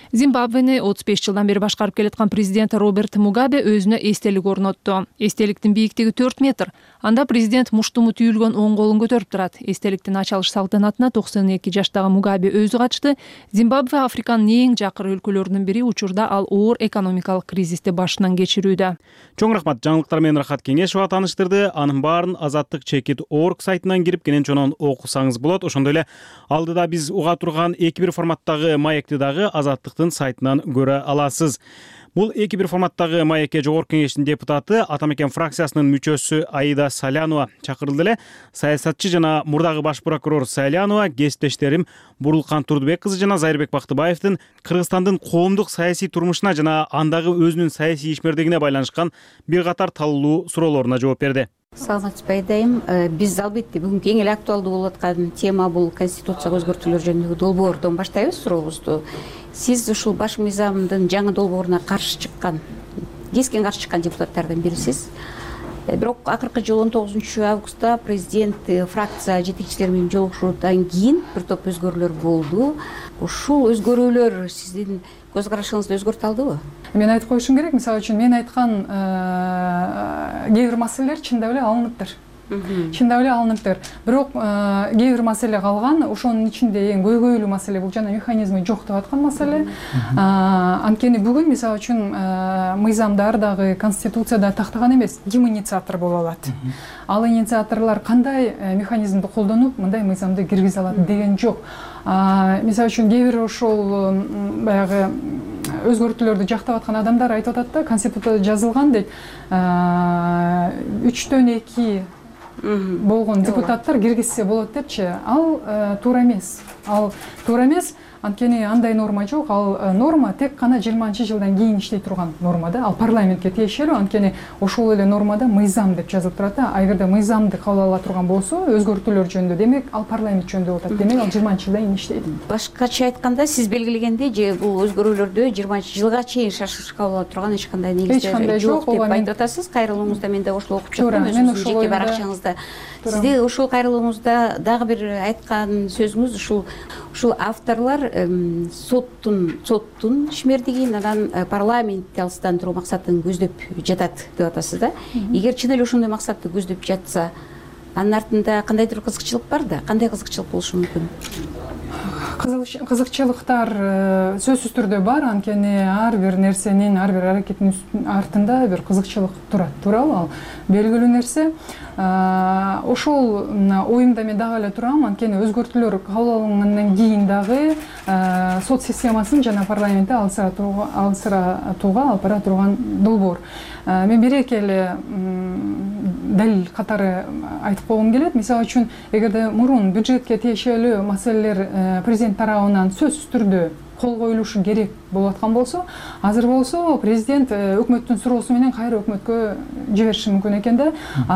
Зимбабвени 35 жылдан бери башкарып келаткан президент Роберт Мугабе өзүнө эстелик орнотту. Эстеликтин бийиктиги 4 метр. Анда президент муштуму түйүлгөн оң колун көтөрүп турат. Эстеликтин ачылыш салтанатына 92 жаштагы Мугабе өзү катышты. Зимбабве Африканын эң жакыр өлкөлөрүнүн бири, учурда ал оор экономикалык кризисти башынан кечирүүдө. Чоң рахмат, жаңылыктар менен Рахат Кеңешова тааныштырды. Анын баарын azattik.org сайтынан кирип кенен чонон окусаңыз болот. Ошондой эле алдыда биз уга турган 2-1 форматтагы маекти дагы Азаттыктын сайтынан көрө аласыз. Бул 2-1 форматтагы маекке Жогорку Кеңештин депутаты, Атамекен фракциясынын мүчөсү Аида Салянова чакырылды эле. Саясатчы жана мурдагы баш прокурор Салянова кесиптештерим Бурулкан Турдубек кызы жана Зайырбек Бактыбаевдин Кыргызстандын коомдук саясий турмушуна жана андагы өзүнүн саясий ишмердигине байланышкан бир катар талуу суроолоруна жооп берди. Саламатсызбы Айдайым. Биз албетте бүгүнкү эң эле актуалдуу болуп аткан тема бул конституцияга өзгөртүүлөр жөнүндөгү долбоордон баштайбыз сурообузду. Сиз ушул баш мыйзамдын жаңы долбооруна каршы чыккан, кескен каршы чыккан депутаттардан бирисиз. Бирок акыркы жылы 19 августта президент фракция жетекчилери менен жолугушуудан кийин бир топ өзгөрүүлөр болду. Ушул өзгөрүүлөр сиздин көз карашыңызды өзгөртө алдыбы? Мен айтып коюшум керек, мисалы үчүн мен айткан кээ бир маселелер чындап эле алыныптыр. Бирок кээ бир маселе калган, ошонун ичинде эң көйгөйлүү маселе бул жана механизми жок деп аткан маселе. Анткени бүгүн мисалы үчүн мыйзамда дагы конституцияда тактаган эмес, ким инициатор боло алат. Ал инициаторлор кандай механизмди колдонуп мындай мыйзамды киргизе алат деген жок. Мисалы үчүн кээ бир ошол баягы өзгөртүүлөрдү жактап аткан адамдар айтып атат да, конституцияда жазылган дейт, 3/2 болгон депутаттар киргизсе болот депчи. Ал туура эмес. Анткени андай норма жок. Ал норма тек кана 20-жылдан кийин иштей турган норма да. Ал парламентке тиешелүү. Анткени ошол эле нормада мыйзам деп жазылып турат да. Эгерде мыйзамды кабыл ала турган болсо, өзгөртүүлөр жөнүндө, демек ал парламент жөнүндө болуп атат. Демек ал 20-жылдан кийин иштейт. Башкача айтканда, сиз белгилегендей, же бул өзгөрүүлөрдү 20-жылга чейин шашырып кабыл ала турган эч кандай негиздер жок деп айтып атасыз. Кайрылууңузда мен да ошол окуп чыктым, өзүңүздүн жеке баракчаңызда. Сизде ушул кайрылууңузда дагы бир айткан сөзүңүз ушул авторлор соттун ишмердигин, анан парламентти алыстандыруу максатын көздөп жатат деп атасыз да. Эгер чын эле ошондой максатты көздөп жатса, анын артында кандайдыр кызыкчылык бар да? Кандай кызыкчылык болушу мүмкүн? Кызыкчылыктар сөзсүз түрдө бар. Анткени ар бир нерсенин, ар бир аракеттин артында бир кызыкчылык турат. Туурабы? Ал белгилүү нерсе. Ошол оюмда мен дагы эле турам. Анткени өзгөртүүлөр кабыл алынгандан кийин дагы сот системасын жана парламентти алсыратууга алып бара турган долбоор. Мен бир-эки эле далил катары айтып койгум келет. Мисалы үчүн, эгерде мурун бюджетке тиешелүү маселелер президент тарабынан сөзсүз түрдө кол коюлушу керек болуп аткан болсо, азыр болсо президент өкмөттүн суроосу менен кайра өкмөткө жибериши мүмкүн экен да.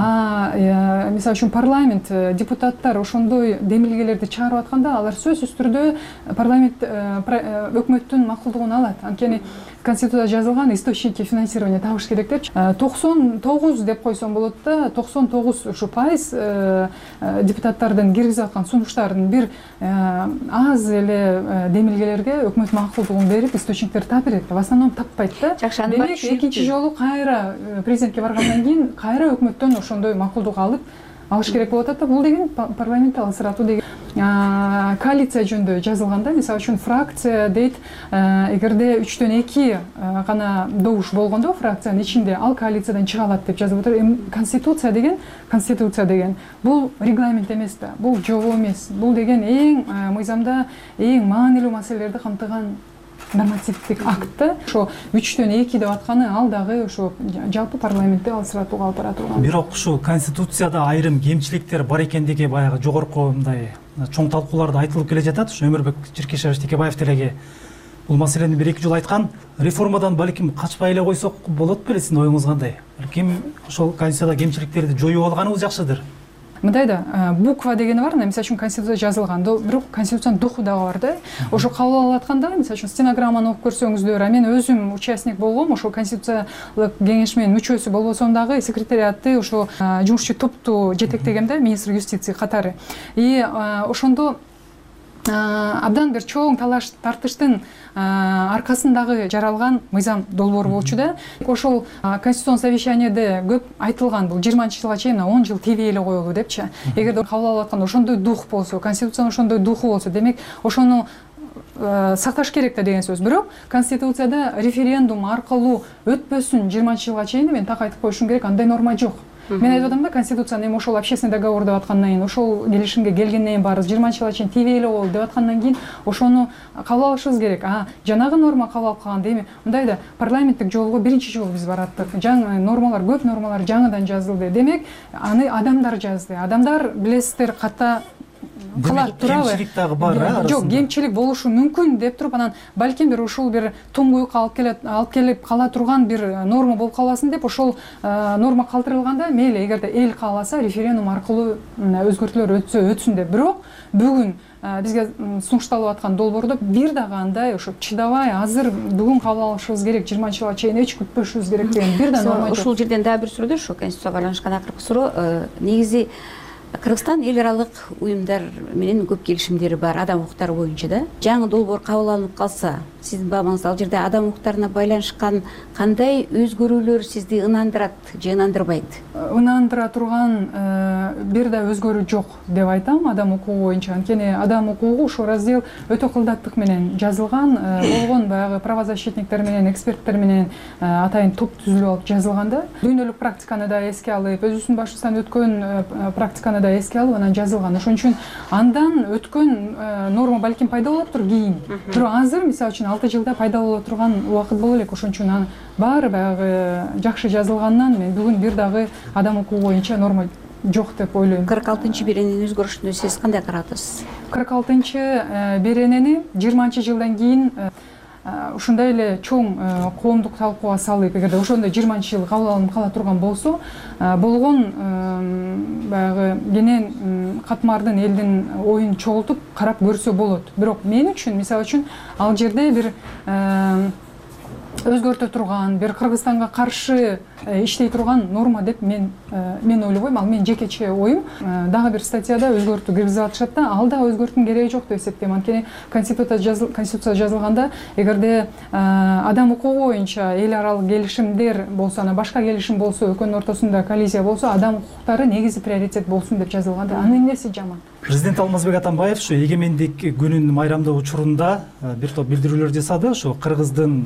Мисалы үчүн парламент депутаттар ошондой демилгелерди чыгарып атканда, алар сөзсүз түрдө парламент өкмөттүн макулдугун алат. Анткени конституцияда жазылган источники финансирования табыш керек депчи. 99 деп койсом болот да, 99 ушу пайыз депутаттардын киргизип аткан сунуштардын бир аз эле демилгелерге өкмөт макулдугун берип, источниктер таап берет. В основном таппайт да. Демек экинчи жолу кайра президентке баргандан кийин кайра өкмөттөн ошондой макулдук алыш керек болуп атат да. Бул деген парламентти алсыратуу деген. Коалиция жөнүндө жазылганда, мисалы үчүн фракция дейт, эгерде 3/2 гана добуш болгондо фракциянын ичинде ал коалициядан чыга алат деп жазылып атат. Конституция деген бул регламент эмес да, бул жобо эмес. Бул деген мыйзамда эң маанилүү маселелерди камтыган нормативдик акт. Ошо 3/2 деп атканы ал дагы ошо жалпы парламентти алсыратууга алып бара турган. Бирок ушу конституцияда айрым кемчиликтер бар экендиги баягы жогорку мындай чоң талкууларда айтылып келе жатат. Ушу Өмүрбек Черкешевич Текебаев делеги бул маселени 1-2 жыл айткан. Реформадан балким качпай эле койсок болот беле, сиздин оюңуз кандай? Балким ошол конституцияда кемчиликтерди жоюп алганыбыз жакшыдыр. Мындай да, буква дегени бар, мисалы үчүн конституция жазылган, бирок конституциянын духу дагы бар да. Ошо кабыл алып атканда, мисалы үчүн стенограмманы окуп көрсөңүздөр, мен өзүм участник болгом, ошо конституциялык кеңеш менен мүчөсү болбосом дагы секретариатты, ошо жумушчу топту жетектегем да, министр юстиции катары. И ошондо абдан бир чоң талаш тартыштын аркасындагы жаралган мыйзам долбоор болчу да. Ошол конституцион совещанияда көп айтылган, бул 20-жылга чейин 10 жыл тибей эле коелу депчи. Эгерде кабыл алып атканда ошондой дух болсо, конституциянын ошондой духу болсо, демек ошону сакташ керек да деген сөз. Бирок конституцияда референдум аркылуу өтпөсүн 20-жылга чейин мен так айтып коюшум керек, андай норма жок. Мен айтып атам да, конституцияны эми ошол общественный договор деп аткандан кийин, ошол келишимге келгенден кийин баарыбыз 20-жылга чейин тибей эле болду деп аткандан кийин ошону кабыл алышыбыз керек. Жанагы норма кабыл алып калганда эми мындай да парламенттик жолго биринчи жолу биз бараттык. Жаңы нормалар, көп нормалар жаңыдан жазылды. Демек, аны адамдар жазды. Адамдар билесиздер ката кылат турабы? Кемчилик дагы бар, жок, кемчилик болушу мүмкүн деп туруп, анан балким бир ушул бир туңгуюкка алып келип кала турган бир норма болуп калбасын деп ошол норма калтырылганда, мейли, эгерде эл кааласа референдум аркылуу өзгөртүүлөр өтсүн деп. Бирок бүгүн бизге сунушталып аткан долбоордо бир дагы андай ошо чыдабай азыр бүгүн кабыл алышыбыз керек, 20-жылга чейин эч күтпөшүбүз керек деген бир да норма жок. Ушул жерден дагы бир суроо, ошо конституцияга байланышкан акыркы суроо. Негизи Кыргызстан эл аралык уюмдар менен көп келишимдери бар адам укуктары боюнча да. Жаңы долбоор кабыл алынып калса, сиздин баамыңыз ал жерде адам укуктарына байланышкан кандай өзгөрүүлөр сизди ынандырат же ынандырбайт? Ынандыра турган бир да өзгөрүү жок деп айтам адам укугу боюнча. Анткени адам укугу ушул раздел өтө кылдаттык менен жазылган, болгон баягы правозащитниктер менен, эксперттер менен атайын топ түзүлүп алып жазылган да. Дүйнөлүк практиканы да эске алып, өзүбүздүн башыбыздан өткөн практиканы да эске алып анан жазылган. Ошон үчүн андан өткөн норма балким пайда болоптур кийин. Бирок азыр мисалы үчүн 6 жылда пайда боло турган убакыт боло элек. Ошон үчүн анын баары баягы жакшы жазылгандан мен бүгүн бир дагы адам укугу боюнча норма жок деп ойлойм. 46-беренени өзгөрүшүнө сиз кандай каратасыз? 46-беренени 20-жылдан кийин ушундай эле чоң коомдук талкууга салып, эгерде ошондой 20-жыл кабыл алынып кала турган болсо, болгон баягы кенен катмардын элдин оюн чогултуп карап көрсө болот. Бирок мен үчүн, мисалы үчүн, ал жерде бир өзгөртө турган, бир Кыргызстанга каршы иштей турган норма деп мен ойлобойм. Ал менин жекече оюм. Дагы бир статьяда өзгөртүү киргизип атышат да, ал да өзгөртүүнүн кереги жок деп эсептейм. Анткени конституция жазылганда, эгерде адам укугу боюнча эл аралык келишимдер болсо, анан башка келишим болсо, экөөнүн ортосунда коллизия болсо, адам укуктары негизи приоритет болсун деп жазылган да. Анын эмнеси жаман? Президент Алмазбек Атамбаев ушу эгемендик күнүн майрамдоо учурунда бир топ билдирүүлөр жасады. Ошо Кыргыздын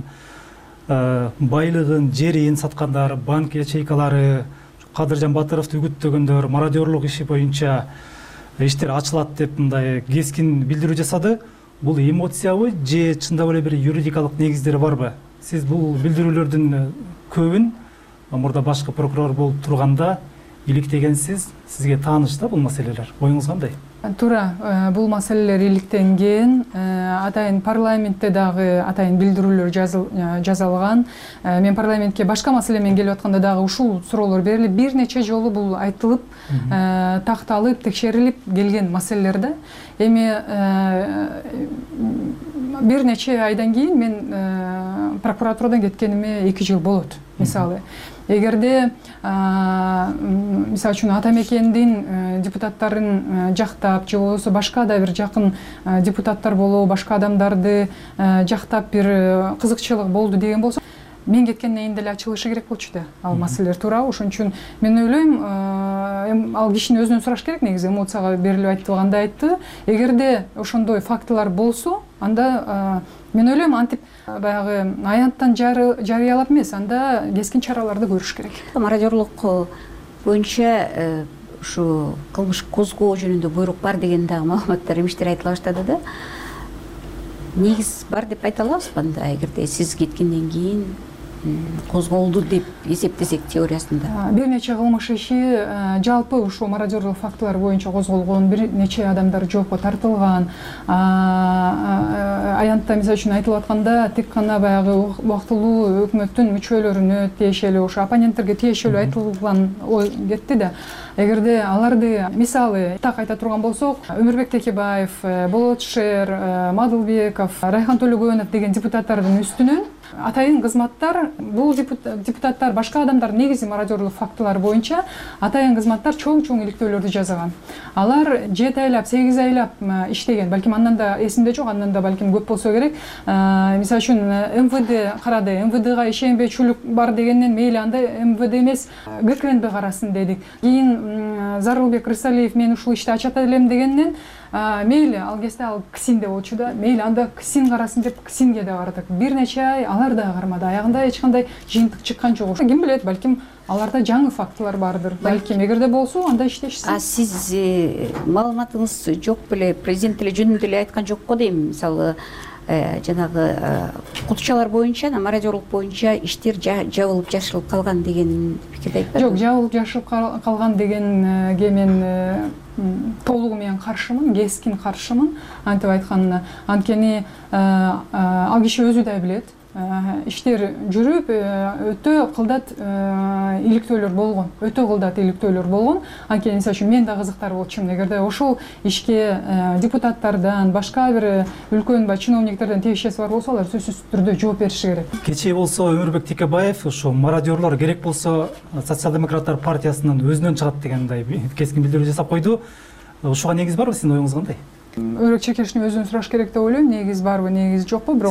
байлыгын, жерин саткандар, банк ячейкалары, Кадыржан Батыровду үгүттөгөндөр, мародерлук иши боюнча иштер ачылат деп мындай кескин билдирүү жасады. Бул эмоциябы же чындап эле бир юридикалык негиздери барбы? Сиз бул билдирүүлөрдүн көбүн мурда башкы прокурор болуп турганда иликтегенсиз, сизге тааныш да бул маселелер. Оюңуз кандай? Туура, бул маселелер иликтенген, атайын парламентте дагы атайын билдирүүлөр жазылган. Мен парламентке башка маселе менен келип атканда дагы ушул суроолор берилип, бир нече жолу бул айтылып, такталып, текшерилип келген маселелер да. Эми бир нече айдан кийин мен прокуратурадан кеткениме 2 жыл болот. Мисалы, эгерде мисалы үчүн Атамекендин депутаттарын жактап, же болбосо башка да бир жакын депутаттар болобу, башка адамдарды жактап бир кызыкчылык болду деген болсо, мен кеткенден кийин деле ачылышы керек болчу да ал маселелер туурабы. Ошон үчүн мен ойлойм, ал кишинин өзүнөн сураш керек, негизи эмоцияга берилип айтылганда айтты. Эгерде ошондой фактылар болсо, анда мен ойлойм, антип баягы аянттан жарыялап эмес, анда кескин чараларды көрүш керек. Мародерлук боюнча ушу кылмыш козгоо жөнүндө буйрук бар деген дагы маалыматтар, эмиштер айтыла баштады да. Негиз бар деп айта алабызбы анда, эгерде сиз кеткенден кийин козголду деп эсептесек теориясында? Бир нече кылмыш иши жалпы ушул мародерлук фактылары боюнча козголгон, бир нече адамдар жоопко тартылган. Аянтта мисалы үчүн айтылып атканда тек гана баягы убактылуу өкмөттүн мүчөлөрүнө тиешелүү, ошо оппоненттерге тиешелүү айтылган ой кетти да. Эгерде аларды мисалы так айта турган болсок, Өмүрбек Текебаев, Болот Шер, Мадылбеков, Райхан Төлөгөнов деген депутаттардын үстүнөн Атайын кызматтар, бул депутаттар, башка адамдар негизи мародерлук фактылары боюнча атайын кызматтар чоң иликтөөлөрдү жасаган. Алар 7 айлап, 8 айлап иштеген. Балким андан да эсимде жок, андан да балким көп болсо керек. Мисалы үчүн МВД карады, МВДга ишенбечүлүк бар дегенден мейли анда МВД эмес ГКНБ карасын дедик. Кийин Зарылбек Рысалиев мен ушул ишти ачат элем дегенден мейли ал кезде ал КСИНде болчу да, мейли анда КСИН карасын деп КСИНге да бардык. Бир нече ай алар да кармады. Аягында эч кандай жыйынтык чыккан жок. Ким билет, балким аларда жаңы фактылар бардыр. Балким эгерде болсо анда иштешсин. Сиз маалыматыңыз жок беле, президент эле жөнүндө эле айткан жок го дейм. Мисалы жанагы кутчалар боюнча, мародерлук боюнча иштер жабылып жашырылып калган деген пикирди айтпадыңызбы? Жок, жабылып жашырылып калган дегенге мен толугу менен каршымын, кескин каршымын. Антип айтканда, анткени ал киши өзү да билет. Иштер жүрүп, өтө кылдат иликтөөлөр болгон. Өтө кылдат иликтөөлөр болгон. Анткени мисалы үчүн мен да кызыктар болчумун. Эгерде ошол ишке депутаттардан, башка бир үлкөн чиновниктерден тиешеси бар болсо, алар сөзсүз түрдө жооп бериши керек. Кечээ болсо Өмүрбек Текебаев ошо мародерлор керек болсо социал-демократтар партиясынын өзүнөн чыгат дегендей кескин билдирүү жасап койду. Ошого негиз барбы, сиздин оюңуз кандай? Өрөк чекешини өзүн сураш керек деп ойлойм. Негиз барбы, негиз жокпу? Бирок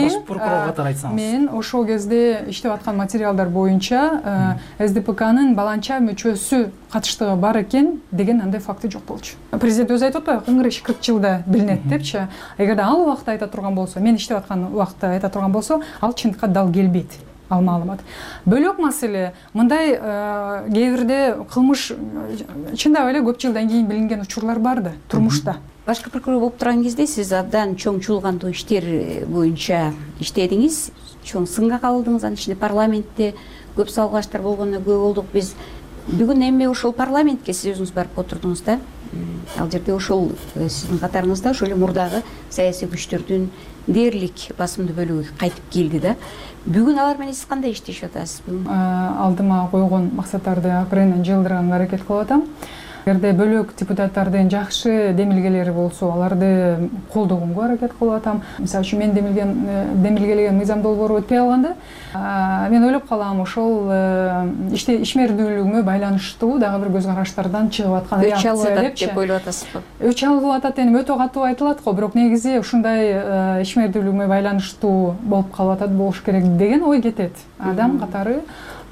мен ошол кезде иштеп аткан материалдар боюнча СДПКнын баланча мүчөсү катыштыгы бар экен деген андай факты жок болчу. Президент өзү айтып атпайбы, кыңгыр иш 40 жылда билинет депчи. Эгерде ал убакта айта турган болсо, мен иштеп аткан убакта айта турган болсо, ал чындыкка дал келбейт. Ал маалымат. Бөлөк маселе, мындай кээ бирде кылмыш чындап эле көп жылдан кийин билинген учурлар барды турмушта. Башкы прокурор болуп турган кезде сиз абдан чоң чуулгандуу иштер боюнча иштедиңиз, чоң сынга калдыңыз. Анын ичинде парламентте көп салгылаштар болгону көп болдук. Биз бүгүн эми ошол парламентке сиз өзүңүз барып отурдуңуз да. Ал жерде ошол сиздин катарыңызда ошол эле мурдагы саясий күчтөрдүн дээрлик басымдуу бөлүгү кайтып келди да. Бүгүн алар менен сиз кандай иштешип атасыз? Алдыма койгон максаттарды акырын жылдырганга аракет кылып атам. Эгерде бөлөк депутаттардын жакшы демилгелери болсо, аларды колдогонго аракет кылып атам. Мисалы үчүн мен демилгелеген мыйзам долбоору өтпөй калганда, мен ойлоп калам, ошол ишмердүүлүгүмө байланыштуу дагы бир көз караштардан чыгып аткан реакция деп ойлоп атасызбы? Өч алып атат, эми өтө катуу айтылат го, бирок негизи ушундай ишмердүүлүгүмө байланыштуу болуп калып атат, болуш керек деген ой кетет. Адам катары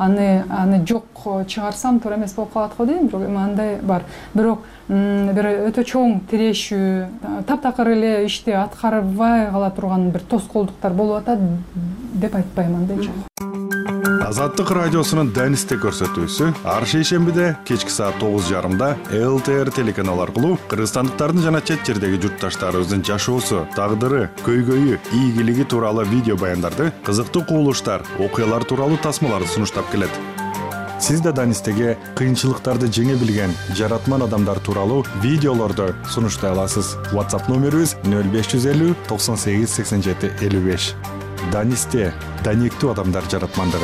аны жок чыгарсам туура эмес болуп калат го дейм, бирок андай бар. Бирок бир өтө чоң тирешүү, таптакыр эле ишти аткарбай кала турган бир тоскоолдуктар болуп атат деп айтпайм, андай жок. Азаттык радиосунун Данисте көрсөтүүсү ар шейшембиде кечки саат 9:30 ЛТР телеканалы аркылуу кыргызстандыктардын жана чет жердеги журтташтарыбыздын жашоосу, тагдыры, көйгөйү, ийгилиги тууралуу видео баяндарды, кызыктуу кубулуштар, окуялар тууралуу тасмаларды сунуштап келет. Сиз да Данистеге кыйынчылыктарды жеңе билген жаратман адамдар тууралуу видеолорду сунуштай аласыз. WhatsApp номерибиз 0550 98 87 55. Данисте, даниктүү адамдар жаратмандыгы.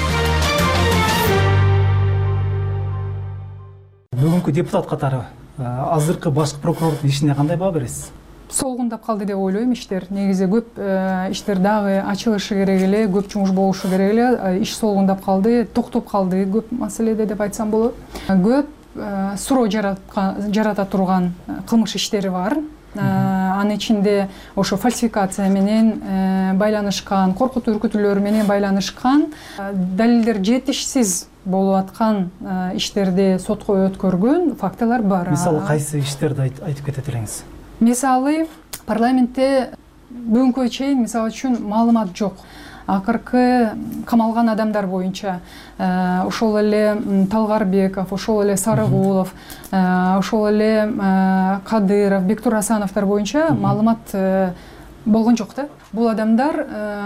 Бүгүнкү депутат катары азыркы баш прокурордун ишине кандай баа бересиз? Солгундап калды деп ойлойм иштер. Негизи көп иштер дагы ачылышы керек эле, көп жумуш болушу керек эле. Иш солгундап калды, токтоп калды көп маселеде деп айтсам болот. Көп суроо жарата турган кылмыш иштери бар. Анын ичинде ошо фальсификация менен байланышкан, коркутуу үркүтүүлөр менен байланышкан, далилдер жетишсиз болуп аткан иштерди сотко өткөргөн фактылар бар. Мисалы кайсы иштерди айтып кетет элеңиз? Мисалы парламентте бүгүнкү чейин мисалы үчүн маалымат жок. Акыркы камалган адамдар боюнча ошол эле Талгарбеков, ошол эле Сарыгулов, ошол эле Кадыров, Бектур Асановдор боюнча маалымат болгон жок да. Бул адамдар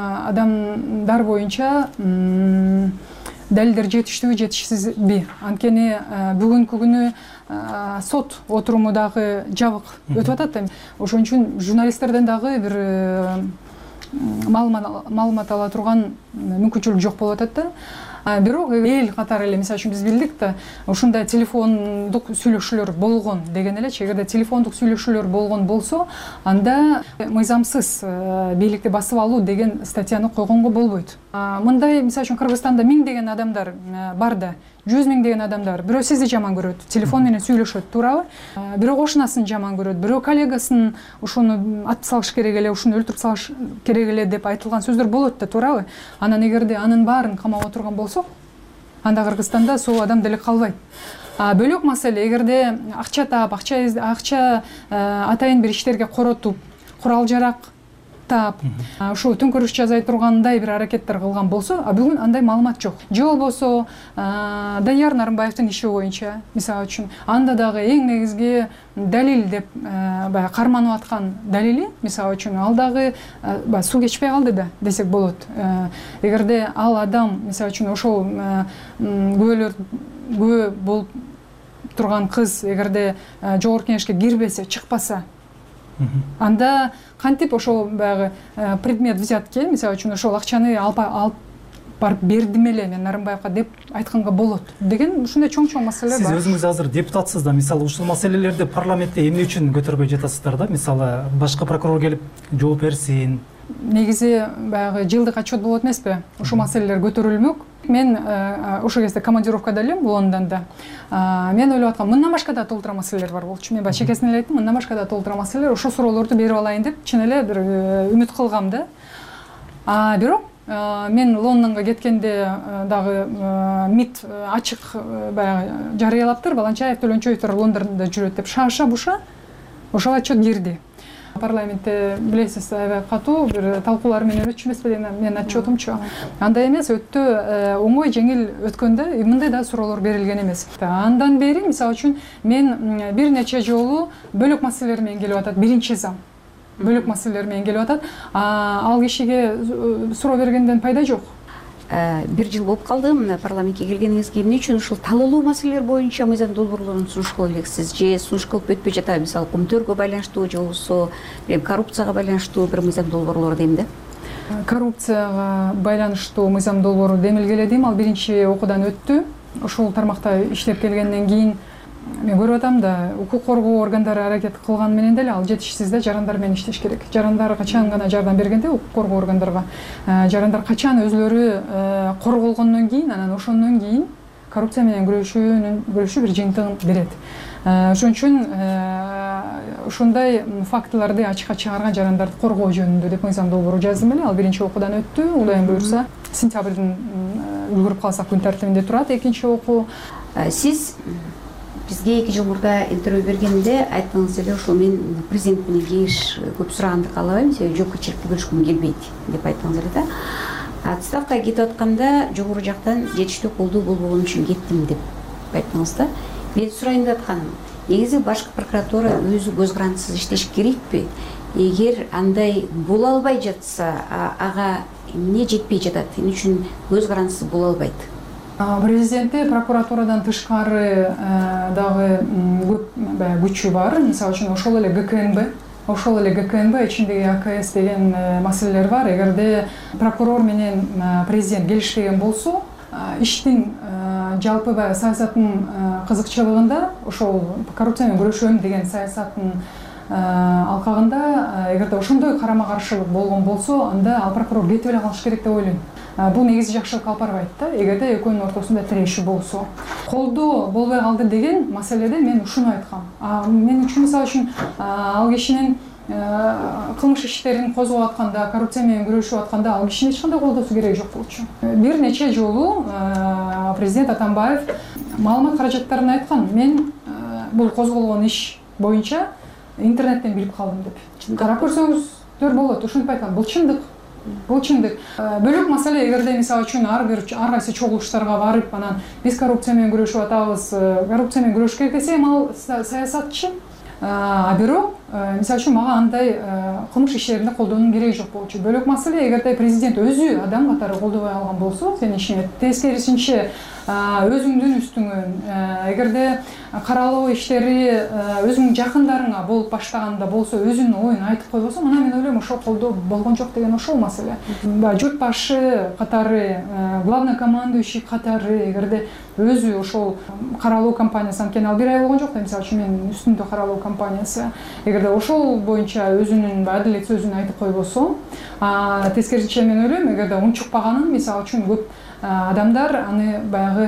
боюнча далилдер жетиштүүбү, жетишсизби? Анткени бүгүнкү күнү сот отуруму дагы жабык өтүп атат. Ошон үчүн журналисттерден дагы бир маалымат ала турган мүмкүнчүлүк жок болуп атат да. бирок эл катары эле мисалы үчүн биз билдик да ушундай телефондук сүйлөшүүлөр болгон деген элечи. Эгерде телефондук сүйлөшүүлөр болгон болсо, анда мыйзамсыз бийликти басып алуу деген статьяны койгонго болбойт. Мындай мисалы үчүн Кыргызстанда миңдеген адамдар бар да, 100 миң деген адамдар. Бирөө сизди жаман көрөт, телефон менен сүйлөшөт, туурабы? Бирөө кошунасын жаман көрөт, бирөө коллегасын ушуну атып салыш керек эле, ушуну өлтүрүп салыш керек эле деп айтылган сөздөр болот да, туурабы? Анан эгерде анын баарын камап отурган болсок, анда Кыргызстанда сол адам деле калбайт. Бөлөк маселе, эгерде акча таап, акча атайын бир иштерге коротуп, курал жарак таап, ошо төңкөрүш жасай тургандай бир аракеттер кылган болсо, бүгүн андай маалымат жок. Же болбосо Данияр Нарымбаевдин иши боюнча, мисалы үчүн, анда дагы эң негизги далил деп баягы карманып аткан далили, мисалы үчүн, ал дагы суу кечпей калды да десек болот. Эгерде ал адам, мисалы үчүн, ошол күбө болуп турган кыз эгерде жогорку кеңешке кирбесе, чыкпаса, анда кантип ошол баягы предмет взятки, мисалы үчүн, ошол акчаны алып барып бердим эле мен Нарымбаевга деп айтканга болот деген ушундай чоң маселелер бар. Сиз өзүңүз азыр депутатсыз да, мисалы ушул маселелерди парламентте эмне үчүн көтөрбөй жатасыздар да? Мисалы башка прокурор келип жооп берсин. Негизи баягы жылдык отчет болот эмеспи? Ушул маселелер көтөрүлмөк. Мен ошол кезде командировкада элем Лондондо. Мен ойлоп аткам, мындан башка да толтура маселелер бар болчу. Мен баягы чекесинен эле айттым, мындан башка да толтура маселелер, ошол суроолорду берип алайын деп чын эле бир үмүт кылгам да. Бирок мен Лондонго кеткенде дагы МИД ачык баягы жарыялаптыр, Баланчаев Төлөнчоевдор Лондондо жүрөт деп шаша буша ошол отчет кирди. Парламентте билесиз, аябай катуу бир талкуулар менен өтчү эмеспи менин отчетумчу. Андай эмес, өтө оңой жеңил өткөндө мындай да суроолор берилген эмес. Андан бери мисалы үчүн мен бир нече жолу бөлөк маселелер менен келип атат. Биринчи зам бөлөк маселелер менен келип атат. Ал кишиге суроо бергенден пайда жок. Бир жыл болуп калды мына парламентке келгениңизге. Эмне үчүн ушул талоолуу маселелер боюнча мыйзам долбоорлорун сунуш кыла элексиз же сунуш кылып өтпөй жатабы? Мисалы көмтөргө байланыштуу же болбосо коррупцияга байланыштуу бир мыйзам долбоорлор дейм да. Коррупцияга байланыштуу мыйзам долбоору демилгеле дейм, ал биринчи окуудан өттү. Ошол тармакта иштеп келгенден кийин мен көрүп атам да, укук коргоо органдары аракет кылган менен деле ал жетишсиз да, жарандар менен иштеш керек. Жарандар качан гана жардам бергенде укук коргоо органдарга, жарандар качан өзлөрү корголгондон кийин, анан ошондон кийин коррупция менен күрөшүү бир жыйынтыгын берет. Ошон үчүн ушундай фактыларды ачыкка чыгарган жарандарды коргоо жөнүндө деп мыйзам долбоору жаздым эле. Ал биринчи окуудан өттү. Кудайым буюрса, сентябрдын үлгүрүп калсак күн тартибинде турат экинчи окуу. Сиз бизге 2 жыл мурда интервью бергенде айттыңыз эле, ошол мен президент менен кеңеш көп сураганды каалабайм, себеби жоопкерчиликти бөлүшкүм келбейт деп айттыңыз эле да. Отставкага кетип атканда жогору жактан жетиштүү колдоо болбогон үчүн кеттим деп айттыңыз да. Мен сурайын деп атканым, негизи башкы прокуратура өзү көз карандысыз иштеш керекпи? Эгер андай боло албай жатса, ага эмне жетпей жатат? Эмне үчүн көз карандысыз боло албайт? Президентте прокуратурадан тышкары дагы көп күчү бар. Мисалы үчүн ошол эле ГКНБ ичиндеги АКС деген маселелер бар. Эгерде прокурор менен президент келишпеген болсо, иштин жалпы саясаттын кызыкчылыгында, ошол коррупция менен күрөшөм деген саясаттын алкагында эгерде ошондой карама-каршылык болгон болсо, анда ал прокурор кетип эле калыш керек деп ойлойм. Бул негизи жакшылыкка алып барбайт да, эгерде экөөнүн ортосунда тирешүү болсо. Колдоо болбой калды деген маселеде мен ушуну айткам. Мен үчүн мисалы үчүн ал кишинин кылмыш иштерин козгоп атканда, коррупция менен күрөшүп атканда ал кишинин эч кандай колдоосу кереги жок болчу. Бир нече жолу президент Атамбаев маалымат каражаттарын айткан. Мен бул козголгон иш боюнча интернеттен билип калдым деп. Карап көрсөңүздөр болот, ушинтип айткан. Бул чындык. Бөлөк маселе, эгерде мисалы үчүн ар кайсы чогулуштарга барып, анан биз коррупция менен күрөшүп атабыз, коррупция менен күрөшүш керек десе, ал саясатчы. Бирок мисалы үчүн мага андай кылмыш иштеринде колдоонун кереги жок болчу. Бөлөк маселе, эгерде президент өзү адам катары колдобой алган болсо сенин ишине, тескерисинче өзүңдүн үстүңөн эгерде каралуу иштери өзүңдүн жакындарыңа болуп баштаганда болсо, өзүнүн оюн айтып койбосо, мына мен ойлойм ошол колдоо болгон жок деген ошол маселе. Журт башы катары, главнокомандующий катары эгерде өзү ошол каралуу компаниясы, анткени ал 1 ай болгон жок да, мисалы үчүн менин үстүмдө каралуу компаниясы, эгерде ошол боюнча өзүнүн адилет сөзүн айтып койбосо, тескерисинче мен ойлойм, эгерде унчукпаганын, мисалы үчүн көп адамдар аны баягы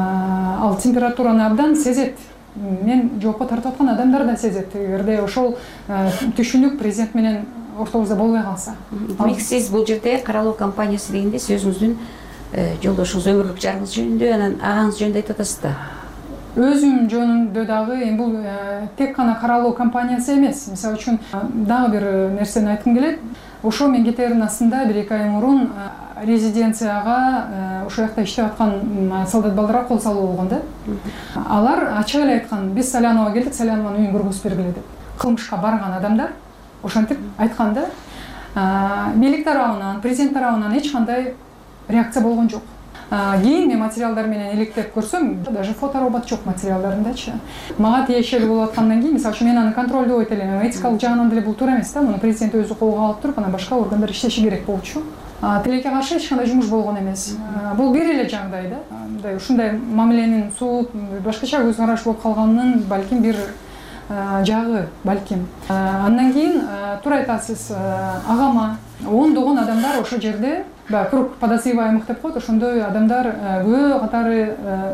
ал температураны абдан сезет. Мен жоопко тартып аткан адамдар да сезет, эгерде ошол түшүнүк президент менен ортобузда болбой калса. Демек сиз бул жерде каралуу компаниясы дегенде сиз өзүңүздүн жолдошуңуз, өмүрлүк жарыңыз жөнүндө, анан агаңыз жөнүндө айтып атасыз да. Өзүм жөнүндө дагы эми бул тек гана каралуу компаниясы эмес. Мисалы үчүн дагы бир нерсени айткым келет. Ошо мен кетердин астында 1-2 ай мурун резиденцияга ошол жакта иштеп аткан солдат балдарга кол салуу болгон да. Алар ачык эле айткан, биз Салянова келдик, Салянованын үйүн көргөзүп бергиле деп. Кылмышка барган адамдар ошентип айткан да. Бийлик тарабынан, президент тарабынан эч кандай реакция болгон жок. Кийин мен материалдар менен иликтеп көрсөм, даже фоторобот жок материалдарындачы. Мага тиешелүү болуп аткандан кийин, мисалы үчүн мен аны контролдой элем, этикалык жагынан деле бул туура эмес да, муну президент өзү колго алып туруп, анан башка органдар иштеши керек болчу. Тилекке каршы эч кандай жумуш болгон эмес. Бул бир эле жагдай да. Мындай ушундай мамиленин суут, башкача көз караш болуп калганынын балким бир жагы, балким. Андан кийин туура айтасыз, агама ондогон адамдар ошол жерде, круг подозреваемых аймак деп коет, ошондой адамдар күбө катары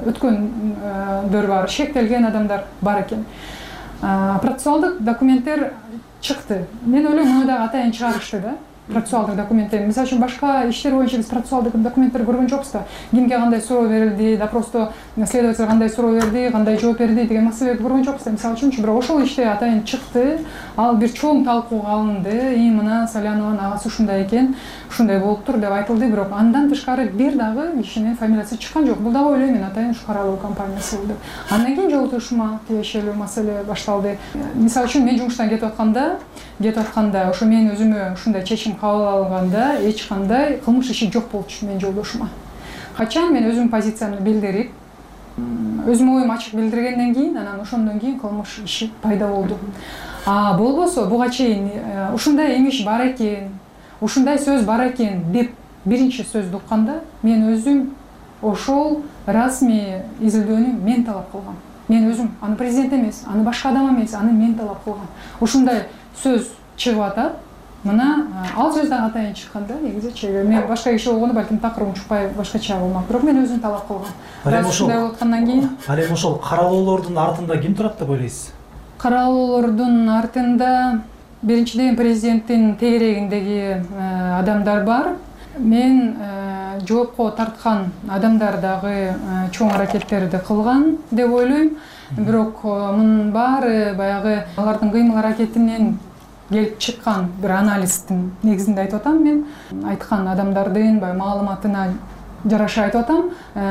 өткөндөр бар, шектелген адамдар бар экен. Процессуалдык документтер чыкты. Мен ойлойм, муну дагы атайын чыгарышты да. Процессуалдык документтер. Мисалы үчүн башка иштер боюнча биз процессуалдык документтер көргөн жокпуз да. Кимге кандай суроо берилди, допросто следователь кандай суроо берди, кандай жооп берди деген маселелерди көргөн жокпуз да. Мисалы үчүн, бирок ошол иште атайын чыкты. Ал бир чоң талкууга алынды. Мына Салянованын агасы ушундай экен, ушундай болуптур деп айтылды, бирок андан тышкары бир дагы кишинин фамилиясы чыккан жок. Бул дагы ойлойм мен атайын ушу каралуу компаниясы болду. Андан кийин жолутушума тиешелүү маселе башталды. Мисалы үчүн мен жумуштан кетип атканда, ошо мен өзүмө ушундай чечим кабыл алганда эч кандай кылмыш иши жок болчу мен жолдошума. Качан мен өзүмдүн позициямды билдирип, өзүмдүн оюмду ачык билдиргенден кийин, анан ошондон кийин кылмыш иши пайда болду. Болбосо буга чейин ушундай имиш бар экен, ушундай сөз бар экен деп биринчи сөздү укканда, мен өзүм ошол расмий изилдөөнү мен талап кылгам. Мен өзүм, аны президент эмес, аны башка адам эмес, аны мен талап кылгам. Ушундай сөз чыгып атат. Мына ал сөз дагы атайын чыкканда, негизичи мен башка киши болгондо балким такыр унчукпай башкача болмак, бирок мен өзүм талап кылгам. Ушундай болуп аткандан кийин, ал эми ошол каралоолордун артында ким турат деп ойлойсуз? Каралоолордун артында биринчиден президенттин тегерегиндеги адамдар бар. Мен жоопко тарткан адамдар дагы чоң аракеттерди кылган деп ойлойм. Бирок мунун баары баягы алардын кыймыл аракетинен келип чыккан бир анализдин негизинде айтып атам мен. Айткан адамдардын маалыматына жараша айтып атам.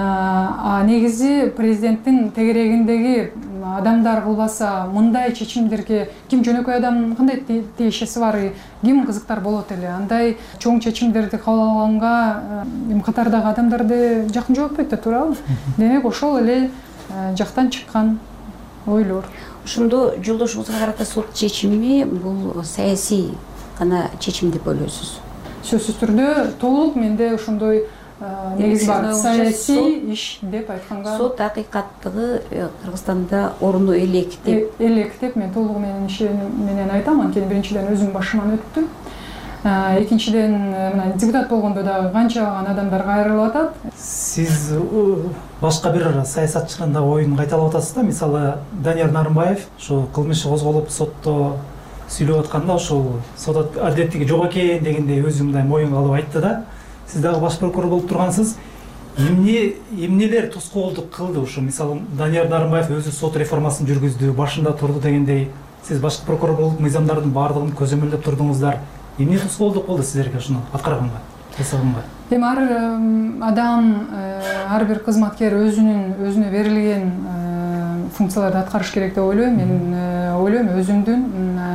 Негизи президенттин тегерегиндеги адамдар кылбаса мындай чечимдерге ким жөнөкөй адам кандай тиешеси бар, ким кызыктар болот эле. Андай чоң чечимдерди кабыл алганга катардагы адамдарды жакын жооптойт да, туурабы? Демек ошол эле жактан чыккан ойлор. Ошондо жолдошуңузга карата сот чечими бул саясий гана чечим деп ойлойсуз? Сөзсүз түрдө толук менде ошондой негиз бар. Саясий иш деп айтканга сот акыйкаттыгы Кыргызстанда орунду элек деп мен толугу менен айтам, анткени биринчиден өзүм башыман өттү. Экинчиден мына депутат болгондо дагы канчалаган адамдар кайрылып атат. Сиз башка бир саясатчынын да оюн кайталап атасыз да. Мисалы Данияр Нарымбаев ошо кылмыш козголуп сотто сүйлөп атканда ошол сот адилеттиги жок экен дегендей өзү мындай моюнга алып айтты да. Сиз дагы баш прокурор болуп тургансыз. Эмнелер тоскоолдук кылды ушу? Мисалы Данияр Нарымбаев өзү сот реформасын жүргүздү, башында турду дегендей. Сиз баш прокурор болуп мыйзамдардын баардыгын көзөмөлдөп турдуңуздар. Эмне тоскоолдук болду силерге ушуну аткарганга, жасаганга? Эми ар адам, ар бир кызматкер өзүнө берилген функцияларды аткарыш керек деп ойлойм. Мен ойлойм өзүмдүн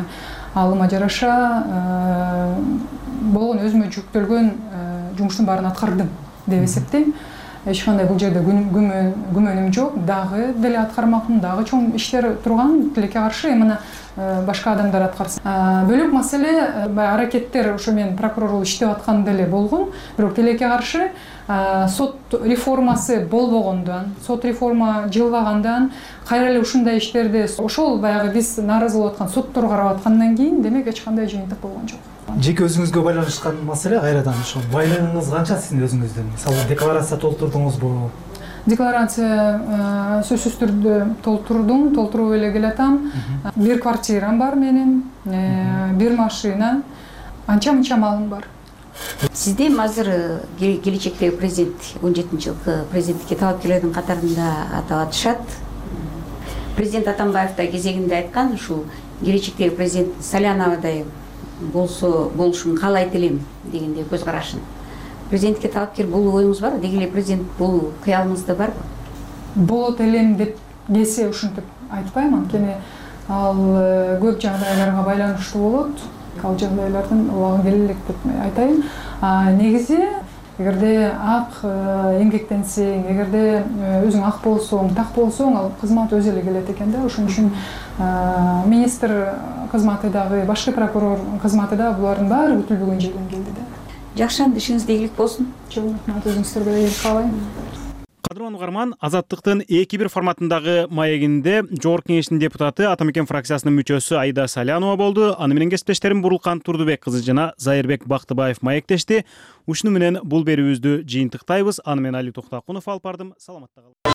алыма жараша болгон өзүмө жүктөлгөн жумуштун баарын аткардым деп эсептейм. Эч кандай бул жерде күмөнүм жок. Дагы деле аткармакмын, дагы чоң иштер турган. Тилекке каршы мына башка адамдар аткарсын. Бөлөк маселе аракеттер ошо мен прокурор болуп иштеп аткан деле болгон. Бирок тилекке каршы сот реформасы болбогондон, сот реформа жылбагандан кайра эле ушундай иштерди ошол баягы биз нааразы болуп аткан соттор карап аткандан кийин демек эч кандай жыйынтык болгон жок. Жеке өзүңүзгө байланышкан маселе кайрадан ошо байлыгыңыз канча сиздин өзүңүздүн? Мисалы декларация толтурдуңузбу? Декларация сөзсүз түрдө толтуруп эле келатам. Бир квартирам бар менин, бир машина, анча мынча малым бар. Сизде азыр келечектеги президент 17-жылкы президенттикке талапкерлердин катарында атап атышат. Президент Атамбаев да кезегинде айткан, ушул келечектеги президент Саляновадай болушун каалайт элем дегендей көз карашын. Президентке талапкер болуу оюңуз барбы? Деги эле президент болуу кыялыңызда барбы? Болот элем деп кесе ушинтип айтпайм, анткени ал көп жагдайларга байланыштуу болот. Ал жагдайлардын убагы келе элек деп айтайын. Негизи эгерде ак эмгектенсең, эгерде өзүң ак болсоң, так болсоң, ал кызмат өзү эле келет экен да. Ошон үчүн министр кызматы дагы, башкы прокурор кызматы да булардын баары күтүлбөгөн жерден келди да. Жакшы, анда ишиңизде ийгилик болсун. Чоң рахмат, өзүңүздөргө да ийгилик каалайм. Кадырман угарман, Азаттыктын 2-1 форматындагы маегинде Жогорку Кеңештин депутаты, Атамекен фракциясынын мүчөсү Аида Салянова болду. Аны менен кесиптештерим Бурулкан Турдубек кызы жана Зайырбек Бактыбаев маектешти. Ушуну менен бул берүүбүздү жыйынтыктайбыз. Аны мен Али Токтакунов алып бардым. Саламатта калыңыз.